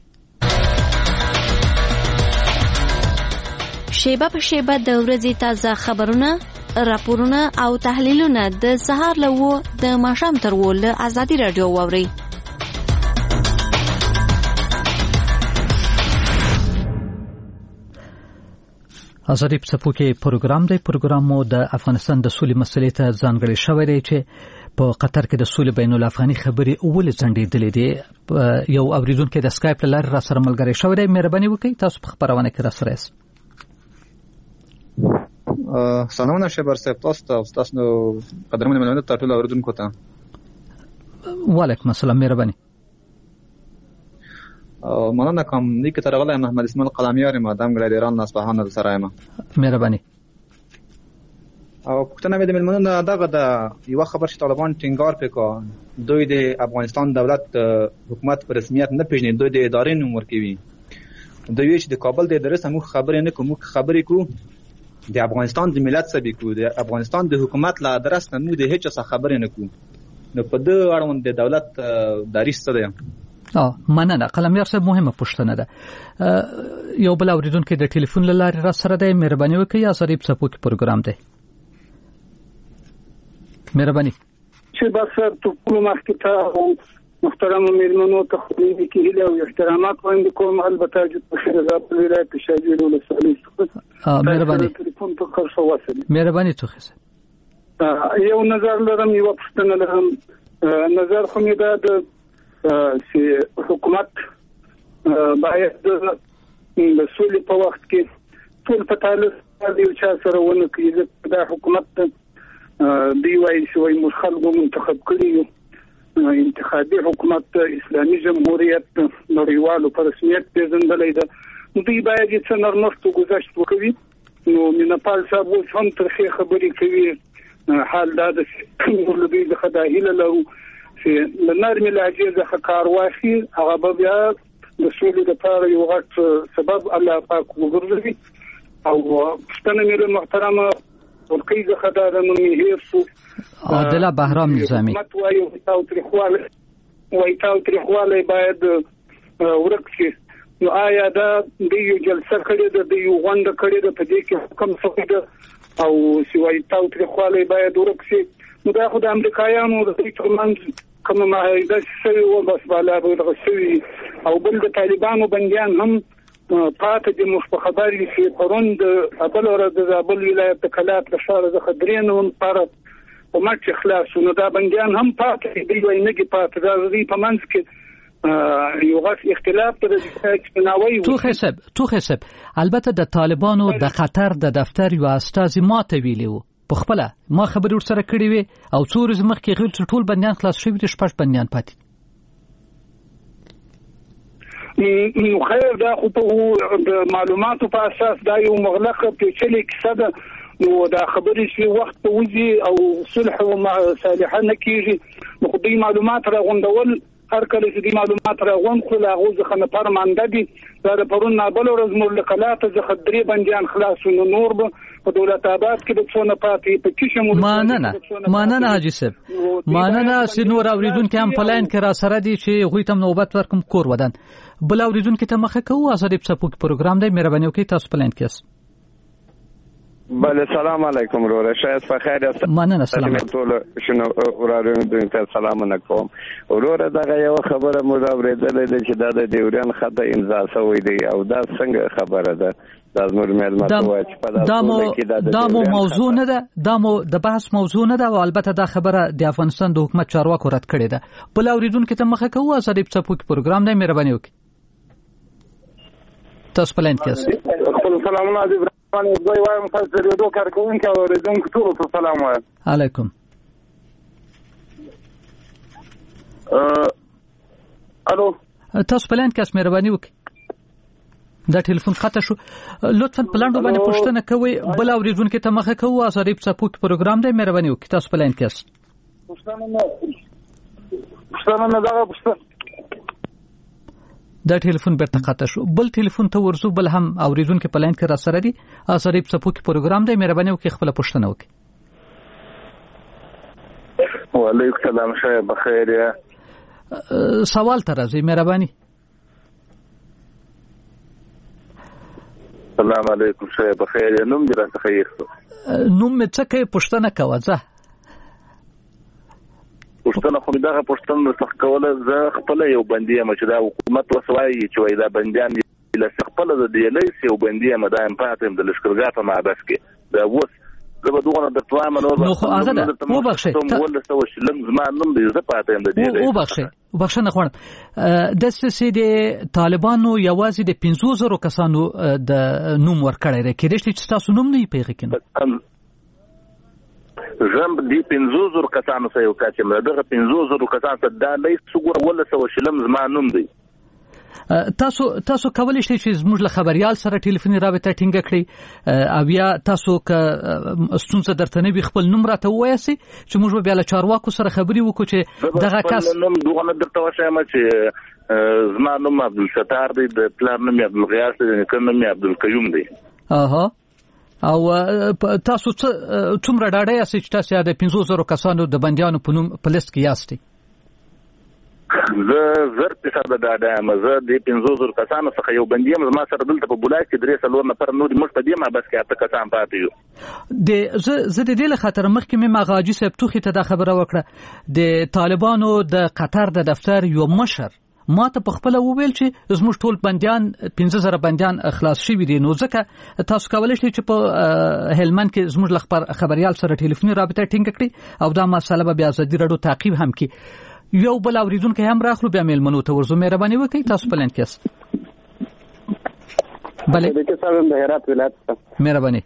شیبه په شیبه د ورځې تازه خبرونه راپورونه او تحلیلونه د سهار له و د ماښام تر و له ازادي رادیو واوري ازادي په څپو کې پروګرام مو د افغانستان د سولې مسلې ته ځانګړی شوی دی چې په قطر کې د سولې بین الافغاني خبرې اول ځنډېدلې دي یو اوریدونکو د اسکایپ لاره را سره ملګری شوی دی مهرباني وکړئ تاسو په خبرونه کې را سره یاست سلامونه شبر صاحب تاسو نو قدرمن ملګرو ته ټول اوریدونکو ته وعلیکم السلام مهرباني مننه کوم نیک ترغله محمد اسماعیل قلامیار مادام ګړې ایران اصفهان د سرایم مهرباني او پښتنه مې د ملمنو دغه د یو خبر چې طالبان ټینګار وکړ دوی د افغانستان دولت حکومت په رسمیت نه پیژني دوی د ادارې نوم ورکوي دوی چې د کابل د ادارې سمو خبرې نه کوم خبرې کو د افغانستان د ملت سبي کو د افغانستان د حکومت لا درس نه مو د هیڅ څه خبرې نه کو نو په دې اړوند د دولت داریس څه دی مننه قلميار صاحب مهمه پوښتنه ده یو بل اوریدونکو د ټلیفون لاره را سره دی مهرباني وکړئ یا صریب صفو کې پروګرام دی مهرباني چې بس ټول مخکته محترم میرمنو ته خدای دې کې له احترامات وړاندې کوم البته چې په شرزاب ولایت شاجر ولسوالۍ مهرباني ټلیفون په خرڅ واسه مهرباني توخه یو نظر لرم یو پښتنه لرم نظر خو مې دا د حکومت باید د سولې په وخت کې ټول په تعلق د یو چا سره ونه کوي دا حکومت دی وایي چې وایي موږ خلکو منتخب کړي یو انتخابي حکومت اسلامي جمهوریت نړیوالو په رسمیت پیژندلې ده نو دوی باید چې نرمښت گذاشت وکړي نو میناپال صاحب هم ترخه خبرې کوي حال دا د ولودي د خدایله له چې لنرمي لاجه د کار واخی هغه بیا د سولې لپاره یو غټ سبب الله پاک وګرځي او ستنه مې محترمه ورکی د خدای نوم هي سو عادله بهرام نظامی وایي تاو تریخواله باید ورکشي نو آیا دا د یو جلسه کړي د یو غونډه کړي د پدې کې حکم څه او سوي تاو تریخواله باید ورکشي نو دا خو د امریکایانو د ترمنځ کوم معاهده شوی و بس بالا به شوی او بل د طالبانو بنديان هم پاتې د مخبري چې پروند ابل ور د زابل ولایت کلات لشار د خدرین و پر او ماچ خلاص نو دا بنديان هم پاتې دی وای نه کې پاتې دا په منځ کې یو غاښ اختلاف تر اجتماعي تو حساب البته د طالبانو د قطر د دفتر یو استاذ ماته ویلو په خپل ما خبرې ورسره کړې وي او څو ورځې مخکې غیر ټول بنديان خلاص شوي دي شپږ بنديان پاتې نو خیر دا خو په معلوماتو په اساس دا یو مغلقه پیچلې کیسه ده نو دا خبرې چې وخت په وځي او صلح او صالحه نه کیږي نو خو دې معلومات راغونډول هر کله چې دې معلومات راغون خو لا غوځ خنه پرمانده دي دا پرون بل ورځ مول کلاته ز خدري بنديان خلاص نو نور په دولت آباد کې د څونه پاتې په کې شمول ماننه حاجی صاحب ماننه سينور اوریدونکو هم پلاین کې را سره دي چې غوي تم نوبت ورکم کور ودان بل اوریدونکو ته مخه کوو ازادي په پروګرام دی مهرباني وکړئ تاسو پلاین کې بله سلام علیکم وروره شاید په خیر یاست. مننه سلام ټول شنو وراره ته سلام کوم وروره. دغه یو خبره مو اورېدلې ده چې دا د ډیورین خط امضا شوی دی او دا څنګه خبره ده؟ دا زموږ مېلمه ته وایي چې په دا موضوع نه ده، دا د بحث موضوع نه ده او البته دا خبره د افغانستان د حکومت چارواکو رد کړې ده. بل اوریدونکو ته مخه کوو ازادي په څپو کې پروګرام دی، مهرباني وکړئ. تاسو پلان کې خپل سلامونه عزیز بران دوی وایم تاسو د ریډیو کارکونکو او اوریدونکو ټول ته سلام وایم. علیکم. الو تاسو پلان کې مهرباني وکړئ. دا ټلیفون قطع شو. لطفا پلاندو باندې پوښتنه کوئ. بل اوریدونکو ته مخه کوو ازادي په څپو کې پروګرام دی، مهرباني وکړئ. تاسو پلان کې پوښتنه نه دا پوښتنه دا ټلیفون بیرته قطع شو. بل ټلیفون ته ورسو. بل هم اوریدونکو په لاین کې را سره دي. ازادي په څپو کې پروګرام دی، مهرباني وکړئ خپل پوښتنه وکړئ. وعلیکم السلام شاید بخیر یا سوال ته راځي، مهرباني. سلام علیکم شاید بخیر یا نوم دې راته خیر نوم مې څه کوي پوښتنه کوه. ځه پوښتنه خو دغه پوښتنه څخه کوله زه خپل یو بندي یم چې دا حکومت وسوایي چې وای دا بنديان له خپل د دیلیس یو بندي یم دا ام پاتم د لشکرګاه په مابس کې دا وس زه به دوغه د توامه نو خو هغه ده مو بخښه ول سو شلم زمان نوم دې زه پاتم د دیلیس او بخښنه غواړم. د سې د طالبانو یوازې د 500 کسانو د نوم ورکړی دی. کېدای شي چې تاسو نوم نه پیږی کنه زم دي 500 کسانو سره یو کاچم دغه 500 کسان ته دا لیست وګور ول سو شلم زمان نوم دی. تاسو کولی شئ چې زموږ له خبريال سره ټلیفوني رابطه ټینګه کړئ او یا تاسو که ستونزه درته نه وي خپل نوم راته ووایئ چې موږ به بیا له چارواکو سره خبرې وکړو چې دغه کس نوم دوغه درته وایم چې زما نوم عبدالستار دی، د پلار نوم عبدالغیاث دی، د کور نوم عبدالقیوم دی. اها او تاسو څومره ډاډه یاست چې تاسو د 500 کسانو د بنديانو په نوم په لیست کې یاستئ؟ زه 100% ډاډه یم. زه د 500 کسانو څخه یو بندي یم. زما سره دلته په بولای کې 3 نفر نور موږ په دې ما بس کې اته کسان پاتې یو. زه د دې له خاطر مخکې مې مغاجي صاحب توخي ته دا خبره وکړه د طالبانو د قطر د دفتر یو مشر ما ته په خپل وویل چې زموږ ټول بنديان 15000 بنديان خلاص شوي دي. نو ځکه تاسو کولای شئ چې په هلمند کې زموږ له خبريال سره ټلیفوني رابطه ټینګ کړئ او دا مسله به بیا ازادي رادیو تعقیب هم کړي. یو بل اوریدونکو هم راخلو بیا میلمنو ته ورزو. مهرباني وکړئ تاسو پلان کې بله د کسان د هرات ولایت مهرباني.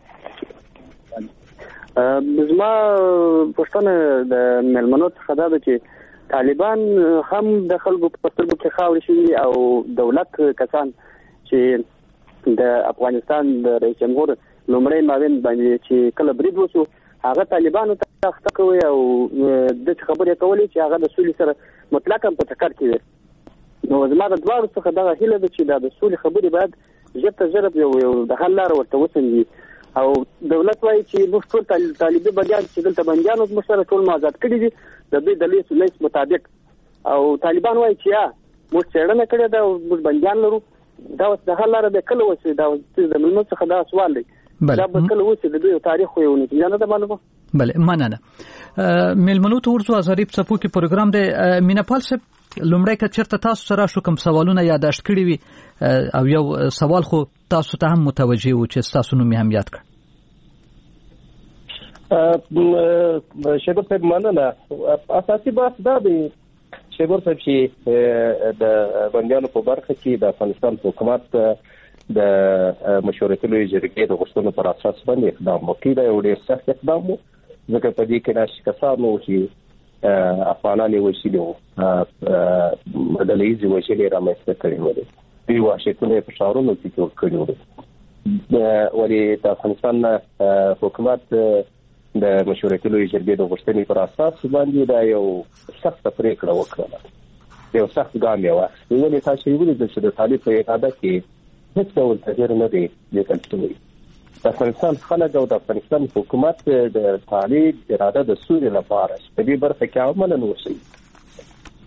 زما پښتنه د میلمنو څخه دا ده چې طالبان هم د خلکو په سترګو کې خاورې شي او دولت کسان چې د افغانستان د رئیس جمهور لومړی معاون باندې چې کله برید وشو هغه طالبانو ته تخته کوي او د خبرې کولې چې هغه د سولې سره مطلقاً په ټکر کې وي. نو زما د دوه څخه دا هیله ده چې د سولې خبرې باید ژبه ژرب یو د حل لار ورته وسنګي او دولت وايي چې موږ ټول طالبي بنديان چې دلته بنديان موږ سره ټول آزاد کړي دي د دې د لیست مطابق او طالبان وايي چې موږ څېړنه کړې ده او موږ بنديان لرو. دا اوس د حل لار به کله وشي دا د ملمو څخه دا سوال دی. دا به کله وشي د دوی تاریخ یو نه نه ده باندې. بله مننه. ملمنو ته ورسو ازاري په څپو کې پروګرام دی. میناپال صاحب لومړی که چېرته تاسو سره شو کوم سوالونه یاداشت کړي وي او یو سوال خو تاسو ته هم متوجه و چې تاسو نوم هم یاد کړ. شیبر صاحب مننه. اساسي بحث دا دی شیبر صاحب چې د بندیانو په برخه کې د افغانستان حکومت د مشورتي لوی جرګې د غوښتنو پر اساس باندې اقدام وکړي. دا یو ډېر سخت اقدام و ځکه په دې کې ناشي کسانو چې افغانان یې وسیلې وو ډلهیزې وسیلې رامنځته کړې وې. دوی وحشتونه په ښارونو کې جوړ کړي وو. ولې د افغانستان حکومت د مشورتي لوی جرګې د غوښتنې پر اساس باندې دا یو سخت پریکړه وکړه. یو سخت ګام یې واخیست. ولې تاسو یې ولیدل چې د طالب په اراده کې هیڅ ډول تغییر نه دی لیکل شوی. د افغانستان خلک او د افغانستان حکومت د طالب اراده د سولې لپاره په دې برخه کې عملاً وشي.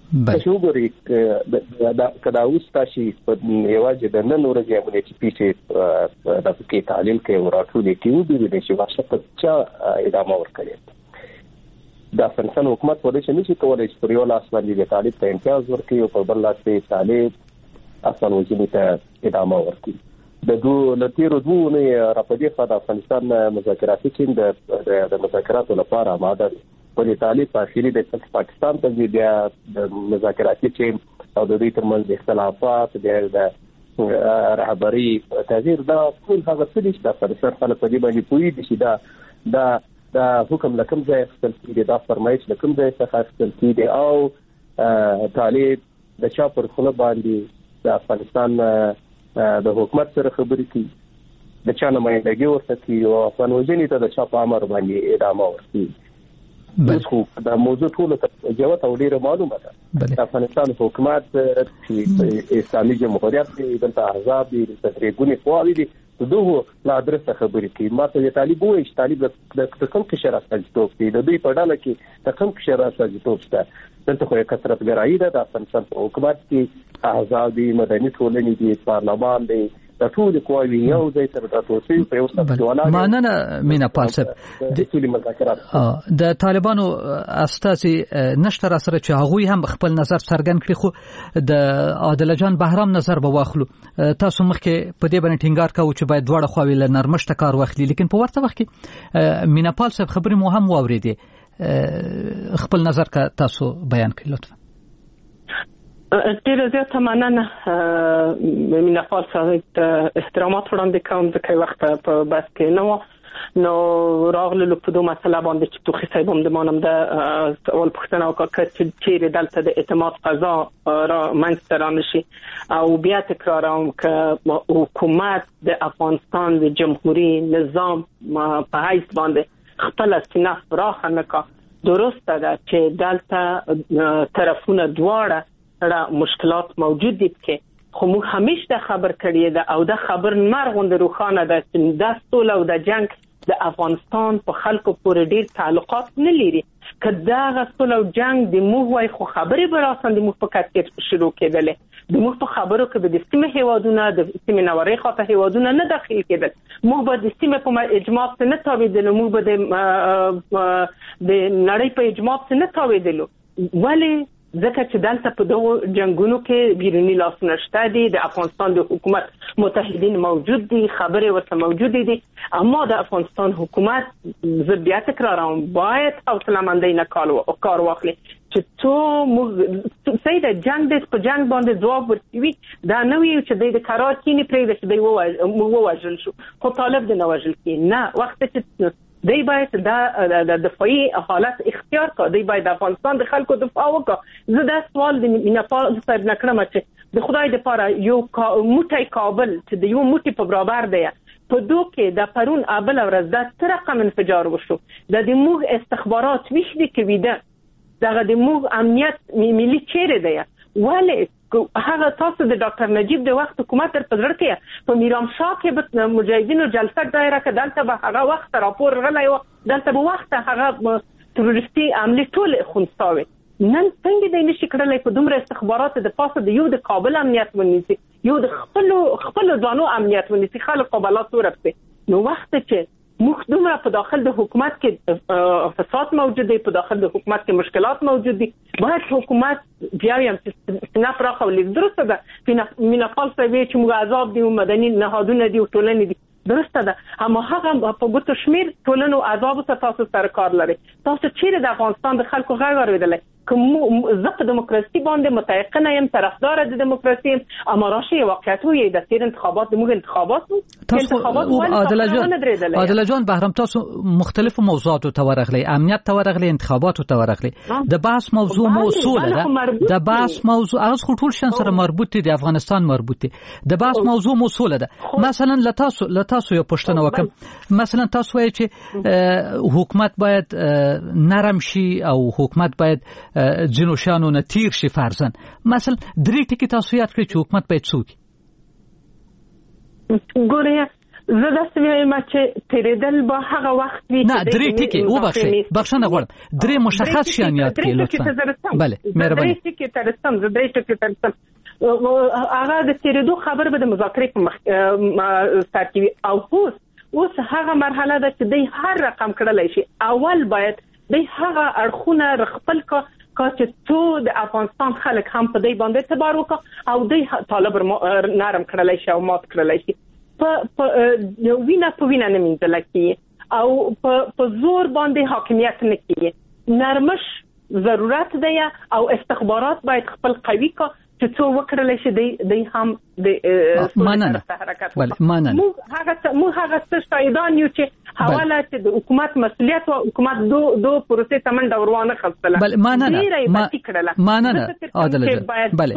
چې وګورئ کدا اوس تاسو په یوازې د نن ورځې امنیتي پیټه د پکې تعلیل کې وراتلو کې وبېږي چې واشنطن چا ادامه ورکړي د افغانستان حکومت په دې چې نشي کولای چې پر یو لاس باندې د طالب ته امتیاز ورکړي او په بل لاس کې طالب افغان وزیر ته ادامه ورکړي د لتیرو دوه راپدې په افغانستان مذاکراتي ټیم د مذاکراتو لپاره آماده په طالب اخیری د پاکستان ته بیا د مذاکراتي ټیم او د دې ترمنځ اختلافات د رهبري تغییر دا ټول هغه څه چې د افغانستان خلک په دې باندې پوي دي چې دا حکم لکم ځای خپل کېږي دا فرمایش لکم ځای څخه خپل کېږي او طالب د چا پر خله باندې د افغانستان د حکومت سره خبرې کوي د چا نمائندګي ورته کوي او افغان وژنې ته د چا په امر باندې ادامه ورکوي خو دا موضوع ټول ته جواب او ډیره معلومه ده د افغانستان حکومت چې اسلامي جمهوریت د احزاب د تدریګونی قواوی دي دوه لا درسته خبرې کوي ماته د طالب وایي چې طالب د کوم کې شرط راځي دی د دوی په ډله کې د کوم کې شرط راځي شته دلته خو کثرت ګرایي ده د افغانستان حکومت کې احزاب مدني ټولنې دي پارلمان دی د ټول قواوی یو ځای سره د توسعې په یو څه ماننه مینا پالسب د طالبانو استازي نشته را سره چې هغه هم خپل نظر څرګند کړي خو د عادل جان بهرام نظر به واخلو تاسو مخکې په دې باندې ټینګار کوو چې باید دواړه خواوې له نرمښت کار واخلي لیکن په ورته وخت کې مینا پالسب خبرې مو هم واورېدې خپل نظر کا تاسو بیان کړئ لطفا ډیره زیاته مننه مینا پالسب احترامات وړاندې کوم ځکه وخت په بس کې نو راغلو په دوه مسله باندې چې توخي صاحب هم د مانم د اول پښتنه وکړه چې دلته د اعتماد فضا را منځته رانشي او بیا تکراروم که حکومت د افغانستان د جمهوریت نظام په حیث باندې خپل سینه فراخ نه کا درسته ده چې دلته طرفونه دواړه را مشکلات موجود دي کې خو موږ همیشه خبر کړی ده او د خبر مرغوند روخانه ده چې د سول او د جنگ د افغانستان په خلکو پورې ډیر تعلقات نه لري که دا سول او جنگ د موږ وای خو خبرې براسن د موږ په کټ شروع کېدلې د موږ په خبرو کې د سیمه هیوادونه د سیمه نورې خاطر هیوادونه نه داخل کېدل موږ به د سیمه په اجماع څخه نه تاویدل موږ به د نړۍ په اجماع څخه نه تاویدل ولی ځکه چې دلته په دغه جنگونو کې بیرونی لاسونه شته دي د افغانستان د حکومت متحدین موجود دي خبرې ورته موجود دي اما د افغانستان حکومت بیا تکراروم باید حوصله مندۍ نه کار واخلي چې تو سید جنگ په جنگ باندې ځواب ورکوي دا نه وي چې د قرار کینی پرې چې دی ووجل شو خو طالب د نه وجل کی نه وخت چې دی باید د دفاعي حالت اختیار کړي دی باید افغانستان د خلکو دفاع وکړي زه دا سوال د مینا پالسب صاحب نکړم چې د خدای لپاره یو موټی کابل چې د یو موټی په برابر دی په دوه کې د پرون ابل ورځ د تر رقم انفجار وشو د موږ استخبارات ویش دي کوي دغه د موږ امنیت ملي چیرې دی ولی هغه تاسو د ډاکټر نجیب د وخت حکومت تر پزړ کې په میرام شاه کې به مجاهدینو جلسه دایره کې دلته به هغه وخت راپور غلای و دلته به وخت هغه تروریستي عملي ټول خونساوي نن څنګه د نشي کړلای په دومره استخبارات د پاسه د یو د کابل امنیت ونیسي یو د خپل ځانو امنیت ونیسي خلک قبالات ورپسې نو وخت چې موږ دومره په داخل د حکومت کې فساد موجود دی په داخل د حکومت کې مشکلات موجود دي باید حکومت بیا هم چې نفراخ او لیک درسته ده مینا پالسب چې موږ عذاب دي مدني نهادونه دي او ټولنې دي درسته ده اما هغه په ګوتو شمیر ټولنو عذاب تاسو سره کار لري تاسو چیرې د افغانستان د خلکو غږ اوریدل کوم زق دیموکراسي باندې متيقنه يم طرفدار د دیموکراسي اما راشي واقعیت وي د تیر انتخابات د موږ انتخابات عادل جان بهرام تاسو مختلف موضوعات ته ورغلي امنیت ته ورغلي انتخابات ته ورغلي د بحث موضوع موصوله ده د بحث موضوع از ټول شان سره مربوط دي افغانستان مربوط دي د بحث موضوع موصوله ده مثلا لتاسو یو پښتنه وکم مثلا تاسو وایي چې حکومت باید نرم شي او حکومت باید جنو شانو نه تیر شي فرضاً مثلا درې ټکي تاسو یاد کړئ چې حکومت باید څوک ګوره زه د سویم چې تیرېدل به هغه وخت وي نه درې ټکي بخښنه غواړم درې مشخص شیان یاد کړئ لطفا بله مهرباني درې ټکي ترسم هغه د تیرېدو خبر به د مذاکرې په مخ سر کې او اوس هغه مرحله ده چې دوی هر رقم کړلی شي اول باید دوی هغه اړخونه خپل چې څو د افغانستان خلک هم په دې باندې اعتبار وکړي او دوی طالب نرم کړلی شي او مات کړلی شي په وینا په وینا نه مینځل کېږي او په زور باندې حاکمیت نه کېږي نرمش ضرورت دی او استخبارات باید خپل قوي کا چې څو وکړل شي دی هم د مننه مو هغه څه شایدان یو چې حواله چې د حکومت مسؤلیت او حکومت دو پروسې تمن دورانه خپله بل مننه عادل بله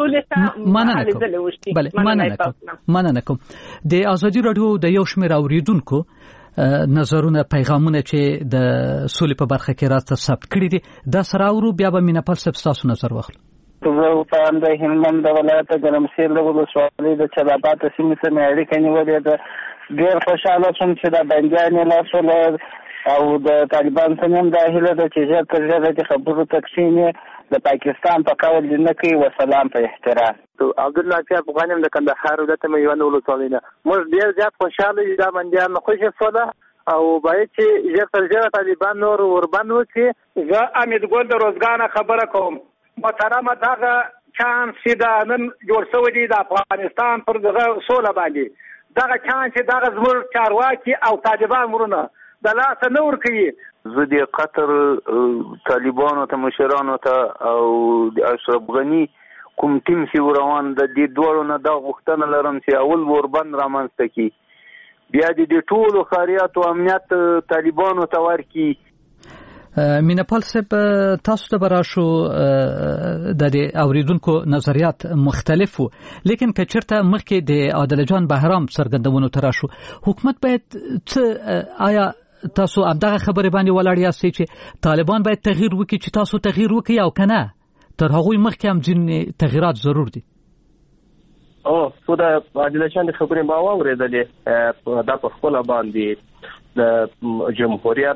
مننه کوم د ازادي رادیو د یو شمېر اوریدونکو نظرونه پیغامونه چې د سولې په برخه کې راته ثبت کړي دي دا سره اورو بیا به مینپال صاحب تاسو نظر واخلو زه په اند هلمند ولایت ګرمسیر له ولسوالۍ د چلابات سیمې سره اړیکه نیولې ده ډېر خوشاله شوم چې د بندیان لاسول او د طالبان سره هم د هیله د چې ژر تر ژره د خبرو تقسیم د پاکستان په کول نه کوي وسلام په احترام عبدالله افغانم د کندهار ولایت میوان ولسوالۍ نه موږ ډېر زیات خوشاله یو د بندیان خوشی سوله او باید چې ژر تر ژره طالبان نور وربند وکړي زه امید ګل د روزګان خبره کوم محترمه دغه چانس چې دا نن جوړ شوی دی د افغانستان پر دغه سوله باندې دغه چانس چې دغه زموږ چارواکي او طالبان مرونه د لاسه نه ورکوي زه د قطر طالبانو ته مشرانو ته او د اشرف غني کوم ټیم چې روان د دې دوړو نه دا غوښتنه لرم چې اول وربند رامنځته کړي بیا د ټولو خاریات او امنیت طالبانو ته ورکړي مینپال صاحب تاسو ته براشو د اوریدونکو نظریات مختلف وو لیکن که چرته مخکې د عادل جان بهرام څرګندونو تراشو حکومت باید آیا تاسو همدغه خبره باندې ولاړ یاستئ چې طالبان باید تغییر وکړي چې تاسو تغییر وکړي او کنه تر هغوی مخکې هم ځینې تغییرات ضرور دي خو د عادل جان خبرې ما واورېدلې دا په خپل باندې د جمهوریت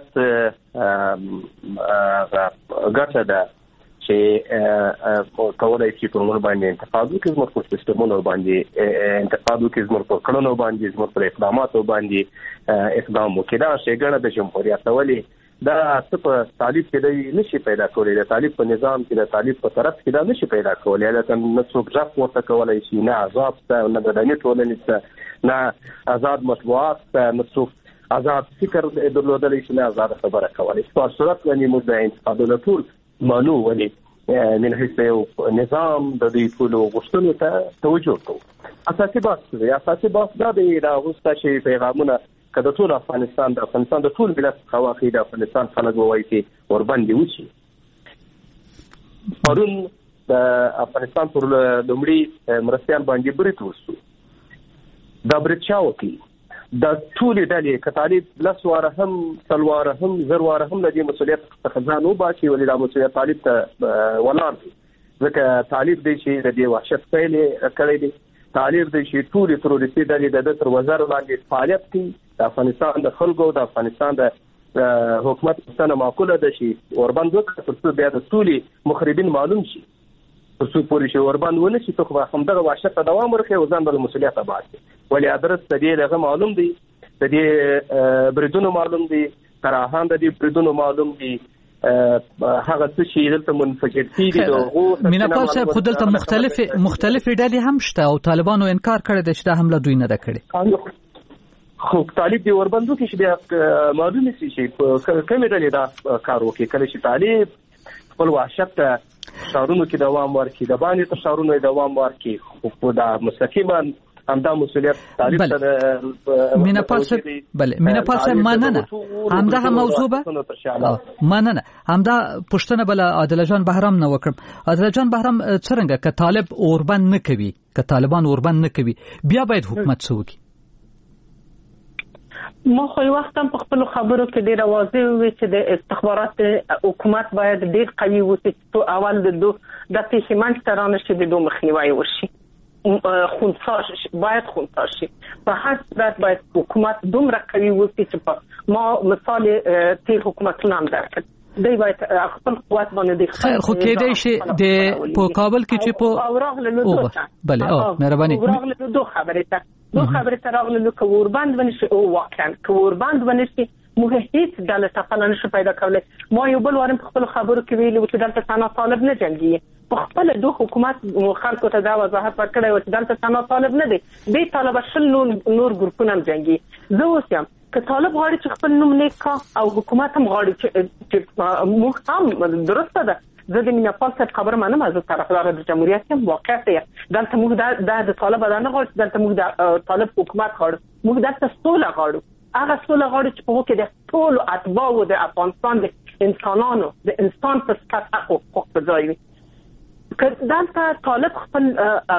ګټه ده چې کولای شي په موږ باندې انتقاد وکړي زموږ په سیستمونو باندې انتقاد وکړي زموږ په کړنو باندې زموږ په اقداماتو باندې اقدام وکړي دا شی ګڼه د جمهوریت ولې دا څه په طالب کې دی نشي پیدا کولای د طالب په نظام کې د طالب په طرف کې دا نشي پیدا کولای دا نه څوک ځخ ورته کولای شي نه عذاب ته نه بدني ټولنې ته نه آزاد مطبوعات ته نه څوک آزاد فکر درلودلی شي نه آزاد خبره کولای شي په صورت باندې موږ د انتقادونو ټول مانو ولې من حيث نظام د دې ټول غوښتنو ته توجه کوو اساسي بحث دا دی دا غوښته شي پیغامونه کله ټول افغانستان د ټول ملت خواخې د افغانستان خلک وایي چې ورباندې وشي پرون د افغانستان پر لومړي مرستيال باندې برید وشو دا برید چا وکړي د ټول ډلې کتالب لسواره هم سلواره هم زرواره هم د مسؤلیت څخه ځان وباسي ولې د مسؤلیت طالب ته ولاړ دي ځکه طالب دی چې د دې وحشت پیل کړی دی طالب دی چې ټول تروریستي ډلې د تر وزیر باندې فعالیت کوي د افغانستان د خلکو د افغانستان د حکومت څخه معقوله ده چې وربند وکړي ترڅو بیا د ټول مخربین معلوم شي ترڅو پوری شي وربند ونه شي څوک همدغه وحشت ته دوام ورکړي او ځان د مسؤلیت باسي ولې ادرس د دې دغه معلوم دی د دې بریدونو معلوم دی تراهان د دې بریدونو معلوم دی هغه څه چې دلته منفجر کیږي دغه مینپال صاحب خو دلته مختلف ډلې هم شته او طالبانو انکار کړی دی چې دا حمله دوی نه ده کړې خو طالب دی وربندو کې چې بیا معلوم شي چې کومه ډلې دا کار وکړي کله چې طالب خپل وحشت شارونو کې دوام ورکړي د باندې ته شارونو دوام ورکړي خو دا مستقیما همدا مسؤلیت طالب سره مینپال صاحب مننه همدا موضوع به مننه همدا پښتنه بل عادل جان بهرام نه وکړم عادل جان بهرام څنګه ک طالب اوربند نه کوي ک طالبان اوربند نه کوي بیا باید حکومت څوک ما خو وخت هم په خپل خبرو کې ډیر واضح وي چې د استخبارات حکومت باید ډیر قوي وي چې اول د پیښمن ترانه شي د مخنیوي وشي خونسا باید خونسا شي. په هر صورت باید حکومت دومره قوي وي چې ما مثال تیر حکومتونه هم درکړ دی باید خپل قوت باندې خیر خو کېدای شي د په کابل کې چې په راغله نو دوه بله مهرباني راغله نو دوه خبره ته راغله نو کوربند ونشي او واقعا کوربند ونشي موږ هیڅ ډول تفاهم نشو پیدا کولای. ما یو بل وارم په خپل خبرو کې ویلو چې دلته ثنا طالب نه جنگي په خپل دوه حکومت خلکو ته دا وضاحت ورکړی و چې دلته ثنا طالب نه دی دی طالب شل نور ګروپونه جنگي. زه اوس یم که طالب غواړي چې خپل نوم نیک کا او حکومت هم غواړي چې موږ هم درسته ده. زه د میناپال څخه خبره منم از طرفدار د جمهوریت هم واقع دی دلته موږ د طالب نه غواړو دلته موږ د طالب حکومت غواړو موږ دلته سوله غواړو هغه سوله غواړي چې په وکه د ټول اتباع د افغانستان د انسانانو د انسان په صفت حقوق په ځای وي. که دلته طالب خپل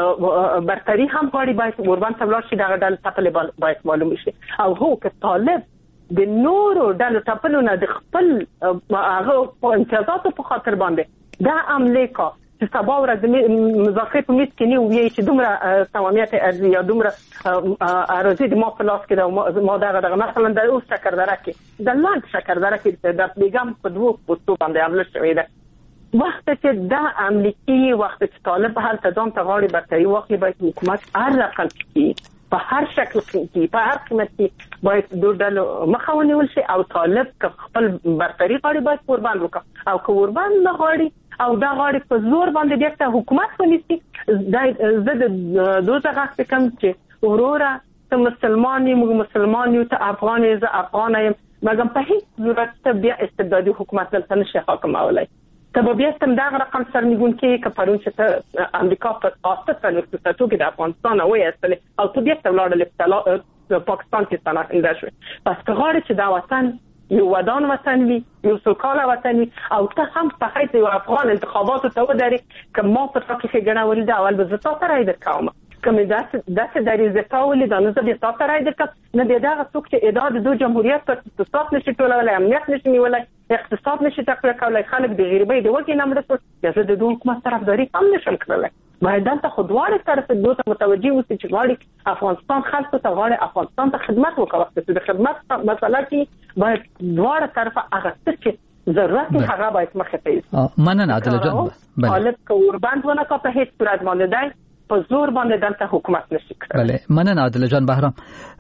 برتری هم غواړي باید وربان ته ولاړ شي دغه ډول ټاپل باید معلوم شي او هو که طالب د نورو ډلو ټاپلو نه د خپل هغه په امتیازاتو په خاطر باندې دا عملې کا چې سبا ورځ مذاکرې په میز کې نه وي چې دومره تمامیت ارزي یا دومره ارزي د ما په لاس کې ما دغه مثلا د اوس شکردره کې د لاند شکردره کې د پیغام په دوه پوسټو باندې عمل شوی ده. وخت چې دا امریکایي وخت چې طالب هلته ځان ته غواړي برتري واخلي باید حکومت هر رقم کې په هر شکل کې په هر قیمت کې باید دوه ډلو مخه ونیول شي او طالب خپل برتري غواړي باید قربان وکړي او که قربان نه غواړي او دا غواړي په زور باندې بیرته حکومت ونیسي دا زه د دوه څخه کوم چې وروره ته مسلمان یې مسلمان یو ته افغان یې زه افغان یم مګر په هیڅ صورت ته بیا استبدادي حکومت دلته نشي حاکمولای. ته بیا تم دا رقم سرنګون کې کپارون چې امریکا په اساسه اقتصادو کې د افغانستان او یې او ته بیا ته ولاړ په پاکستان کې ستنه اندشوي پس که غواړي چې دا وطن یو ودان وطن وي یو سوکاله وطن وي او ته هم په حیث یو افغان انتخاباتو ته ودرې که ما په تا کې ښېګڼه ولید اول به زه تا ته رای درکوم که مې داسې درې زه تا ولیده نو زه بیا تا ته رای درکړم نه بیا دغه څوک چې ادعا د دوه جمهوریت پر اقتصاد نشي ټولولی امنیت نشي نیولی اقتصاد نشي تقویه کولی خلک د غریبۍ د وږې نه مړه شول بیا زه د دوه حکومت طرفداري هم نشم کړلی. باید دلته خو دواړه طرف دوه ته متوجه اوسي چې غواړي افغانستان خلکو ته غواړي افغانستان ته خدمت وکړي چې د خدمت مسله کې باید دواړه طرفه هغه څه چې ضرورت هغه باید مخه ته مننه عادل جان طالب کوربند ونه کا په هیڅ صورت باندې دی په زور باندې دلته حکومت نشي کړی. بله مننه عادل جان بهرام.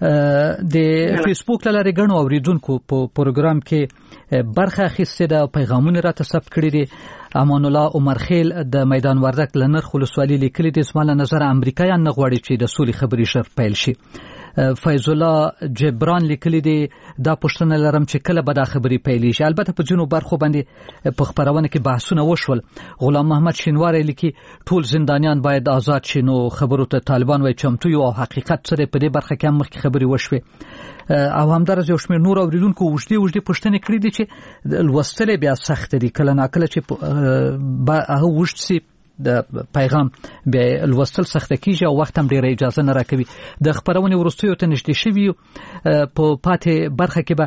د فیسبوک لاره غنو اوریدونکو په پروګرام کې برخه اخیسته د پیغامونه را تصف کړی دي. امان الله عمر خیل د میدان وردک لنر خلصوالي لیکلي دي اسماعیل نظر امریکایان نه غواړي چې د سولې خبري شر پیل شي. فیض الله جبران لیکلي دي دا پښتنه لرم چې کله به دا خبري پیل شي. البته په جنو برخو باندې په خبرونه کې بحثونه وشول. غلام محمد شینواری لیکي ټول زندانیان باید آزاد شي نو خبرو ته طالبان وای چمتو یو حقیقت سره په دې برخه کې مخکې خبري وشوي او همدارس یو شمېر نور اوریدونکو وجدي پښتنه کړې دي چې لوستل بیا سخت دي کله ناکله چې هغه وښت سي د پیغام به لوستل سخت کیږي او وخت هم ډیره اجازه نه راکوي. د خبرونه ورستیو ته نشته شوی په پاتې برخه کې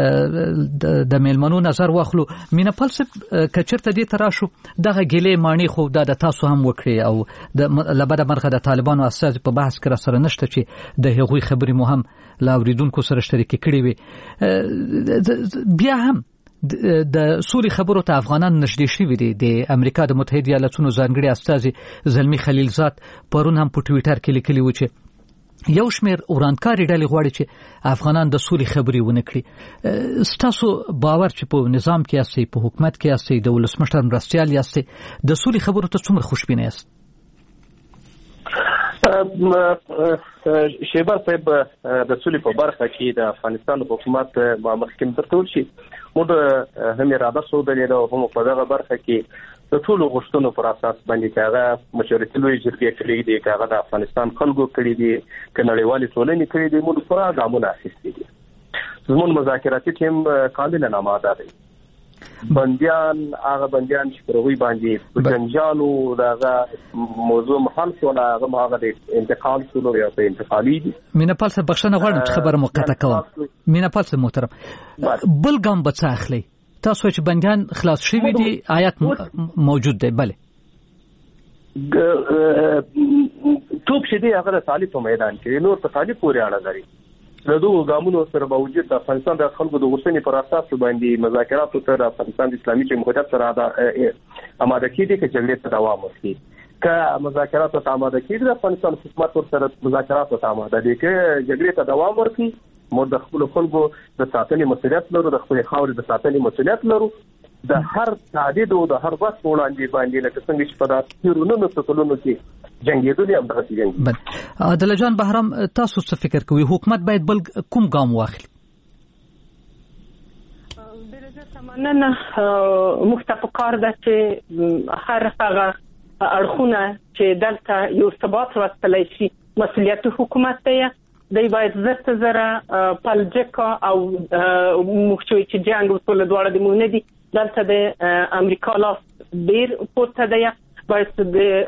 به د میلمنو نظر واخلو. میناپال څخه کچرته دې تراشو دغه ګلې مانی خو د تاسو هم وکړي او د لبد مرغه د طالبانو اساس په بحث کې سره نشته چې د هغوی خبري مهم لا اوریدونکو سره شریک کړي وي. بیا هم د سولې خبرو ته افغانان نږدې شوي دي. د امریکا د متحده ایالاتونو ځانګړي استازي زلمی خلیلزاد پرون هم په ټویټر کې لیکلي و چې یو شمېر ورانکاري ډلې غواړي چې افغانان د سولې خبرې ونه کړي. ستاسو باور چې په نظام کې یاستئ په حکومت کې یاستئ د ولسمشر مرستیال یاستئ د سولې خبرو ته څومره خوشبینه یاست؟ شیبر صاحب د سولې په برخه کې د افغانستان حکومت مخکې ترتول شي موږ هم اراده سودلې ده او هم په دغه برخه کې د ټولو غوښتنو پر اساس باندې کاغه مشورتي لوی جرګې کړې دي کاغه د افغانستان خلکو کړې دي کنړیوالي ټولنې کړې دي موږ پورا ګامونه اخیستي دي. زموږ مذاکراتي ټیم کاملا آماده دی. بندیان هغه بندیان چې پروي باندې جنجالو دغه موضوع محل شول هغه د انتقال شلو یا په انتقالي دي. میناپال څخه بخښنه غواړم چې خبره موقته کوم. میناپال څخه محترم بل ګام به څه اخلي تاسو چې بندیان خلاص شوي دي آیات موجود دی. بله توپ شدي هغه د طالب په میدان کې نور په طالب پورې اړه لري. له دوه ګامونو سره باوجود د افغانستان د خلکو د غوښتنې پر اساس باندې مذاکراتو تر افغانستان د اسلامي جمهوریت سره آماده کېدي چې جګړې ته دوام ورکړي. که مذاکراتو ته آماده کېدي د افغانستان حکومت سره مذاکراتو ته آماده دي چې جګړې ته دوام ورکړي، موږ د خپل خلکو د ساتنې مسؤلیت لرو، د خپل خاورې د ساتنې مسؤلیت لرو. د هر تعدید او د هر وخت وړاندې باندې لکه څنګه چې په داسې څلونو کې جنګېدلې هم دغسې جنګ. عادل جان بهرام، تاسو څه فکر کوئ حکومت باید بل کوم ګام واخلي؟ مننه. موږ ته پکار ده چې هر هغه اړخونه چې دلته یو ثبات راوستلی شي مسؤلیت حکومت دی. دی باید زره پلجکا او موږ چې جنګ وسوله دواړه د مونږ نه دي، دلته د امریکا لاس ډېر پورته دی. باید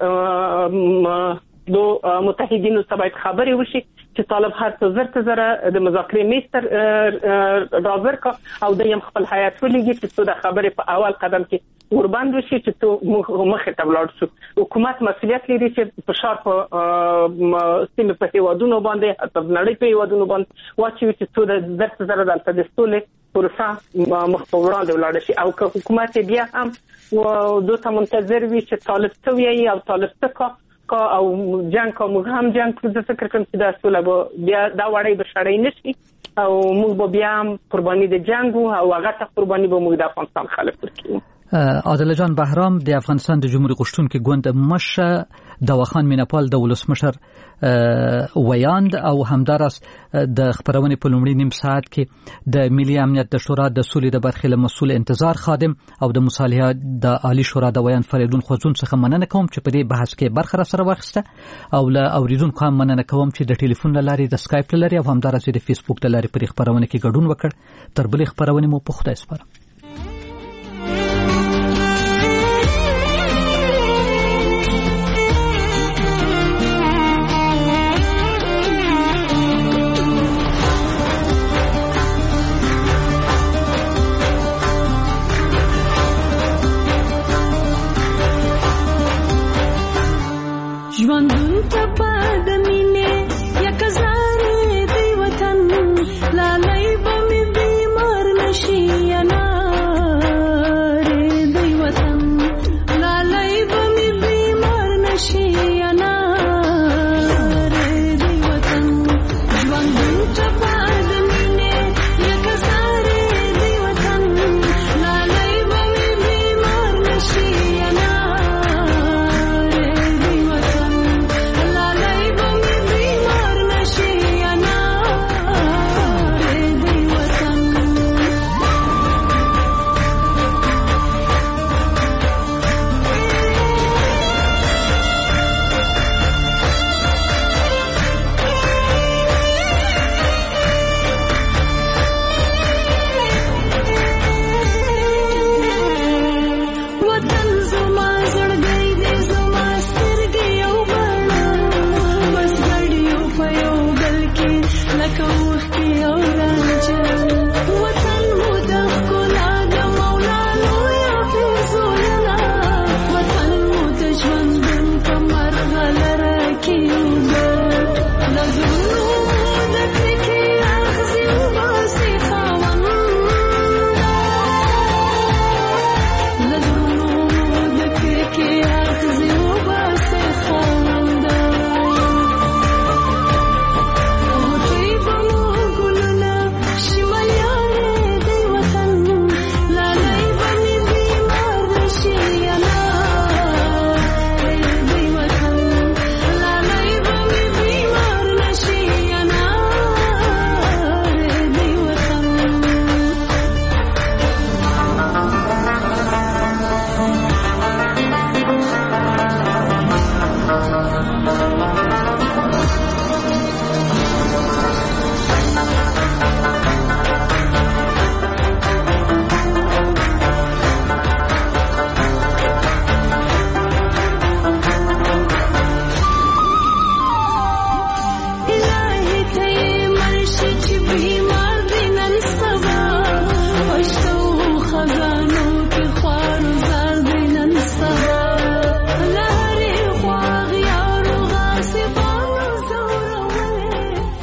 د دو متحدینو سره باید خبرې وشي چې طالب هر څه زره د مذاکرې میستر راځر کا او د یم خپل حیات ولګي چې څه د خبرې په اول قدم کې ورباند وشي چې ته مخه ته ولاړ شو. حکومت مسؤلیت لري چې فشار په سیمه په هیوادونو باندې حتی نړۍ په هیوادونو باندې واچوي چې څه د زره دلته د سولې پروسه مخ په وړاندې ولاړ شي. او که حکومت بیا هم دوی منتظر وي چې طالب څه وایي او طالب څه او جنگ کا موږ هم جنگ پر څه فکر کوم چې دا سوله به بیا دا وړي بشړې نشي او موږ به بیا قرباني د جنگ او هغه ته قرباني به موږ د افغانستان خلک ورکړو. عادل جان بهرام د افغانستان د جمهوریت غوښتونکي ګوند مشر دواخان میناپال د ولسمشر ویاند او همدارس د خبرونې په لومړي نیم ساعت کې د ملي امنیت د شورا د سولې د برخې له مسؤل انتظار خادم او د مصالحه د عالی شورا د ویاند فریدون خوځون څخه مننه کوم چې په دې بحث کې برخه را سره واخیسته او له اوریدونکو هم مننه کوم چې د ټلیفون لارې د سکایپ لارې او همدارس د فیسبوک لارې پر خبرونه کې ګډون وکړ. تر بلې خبرونه مو په خدای سپارم.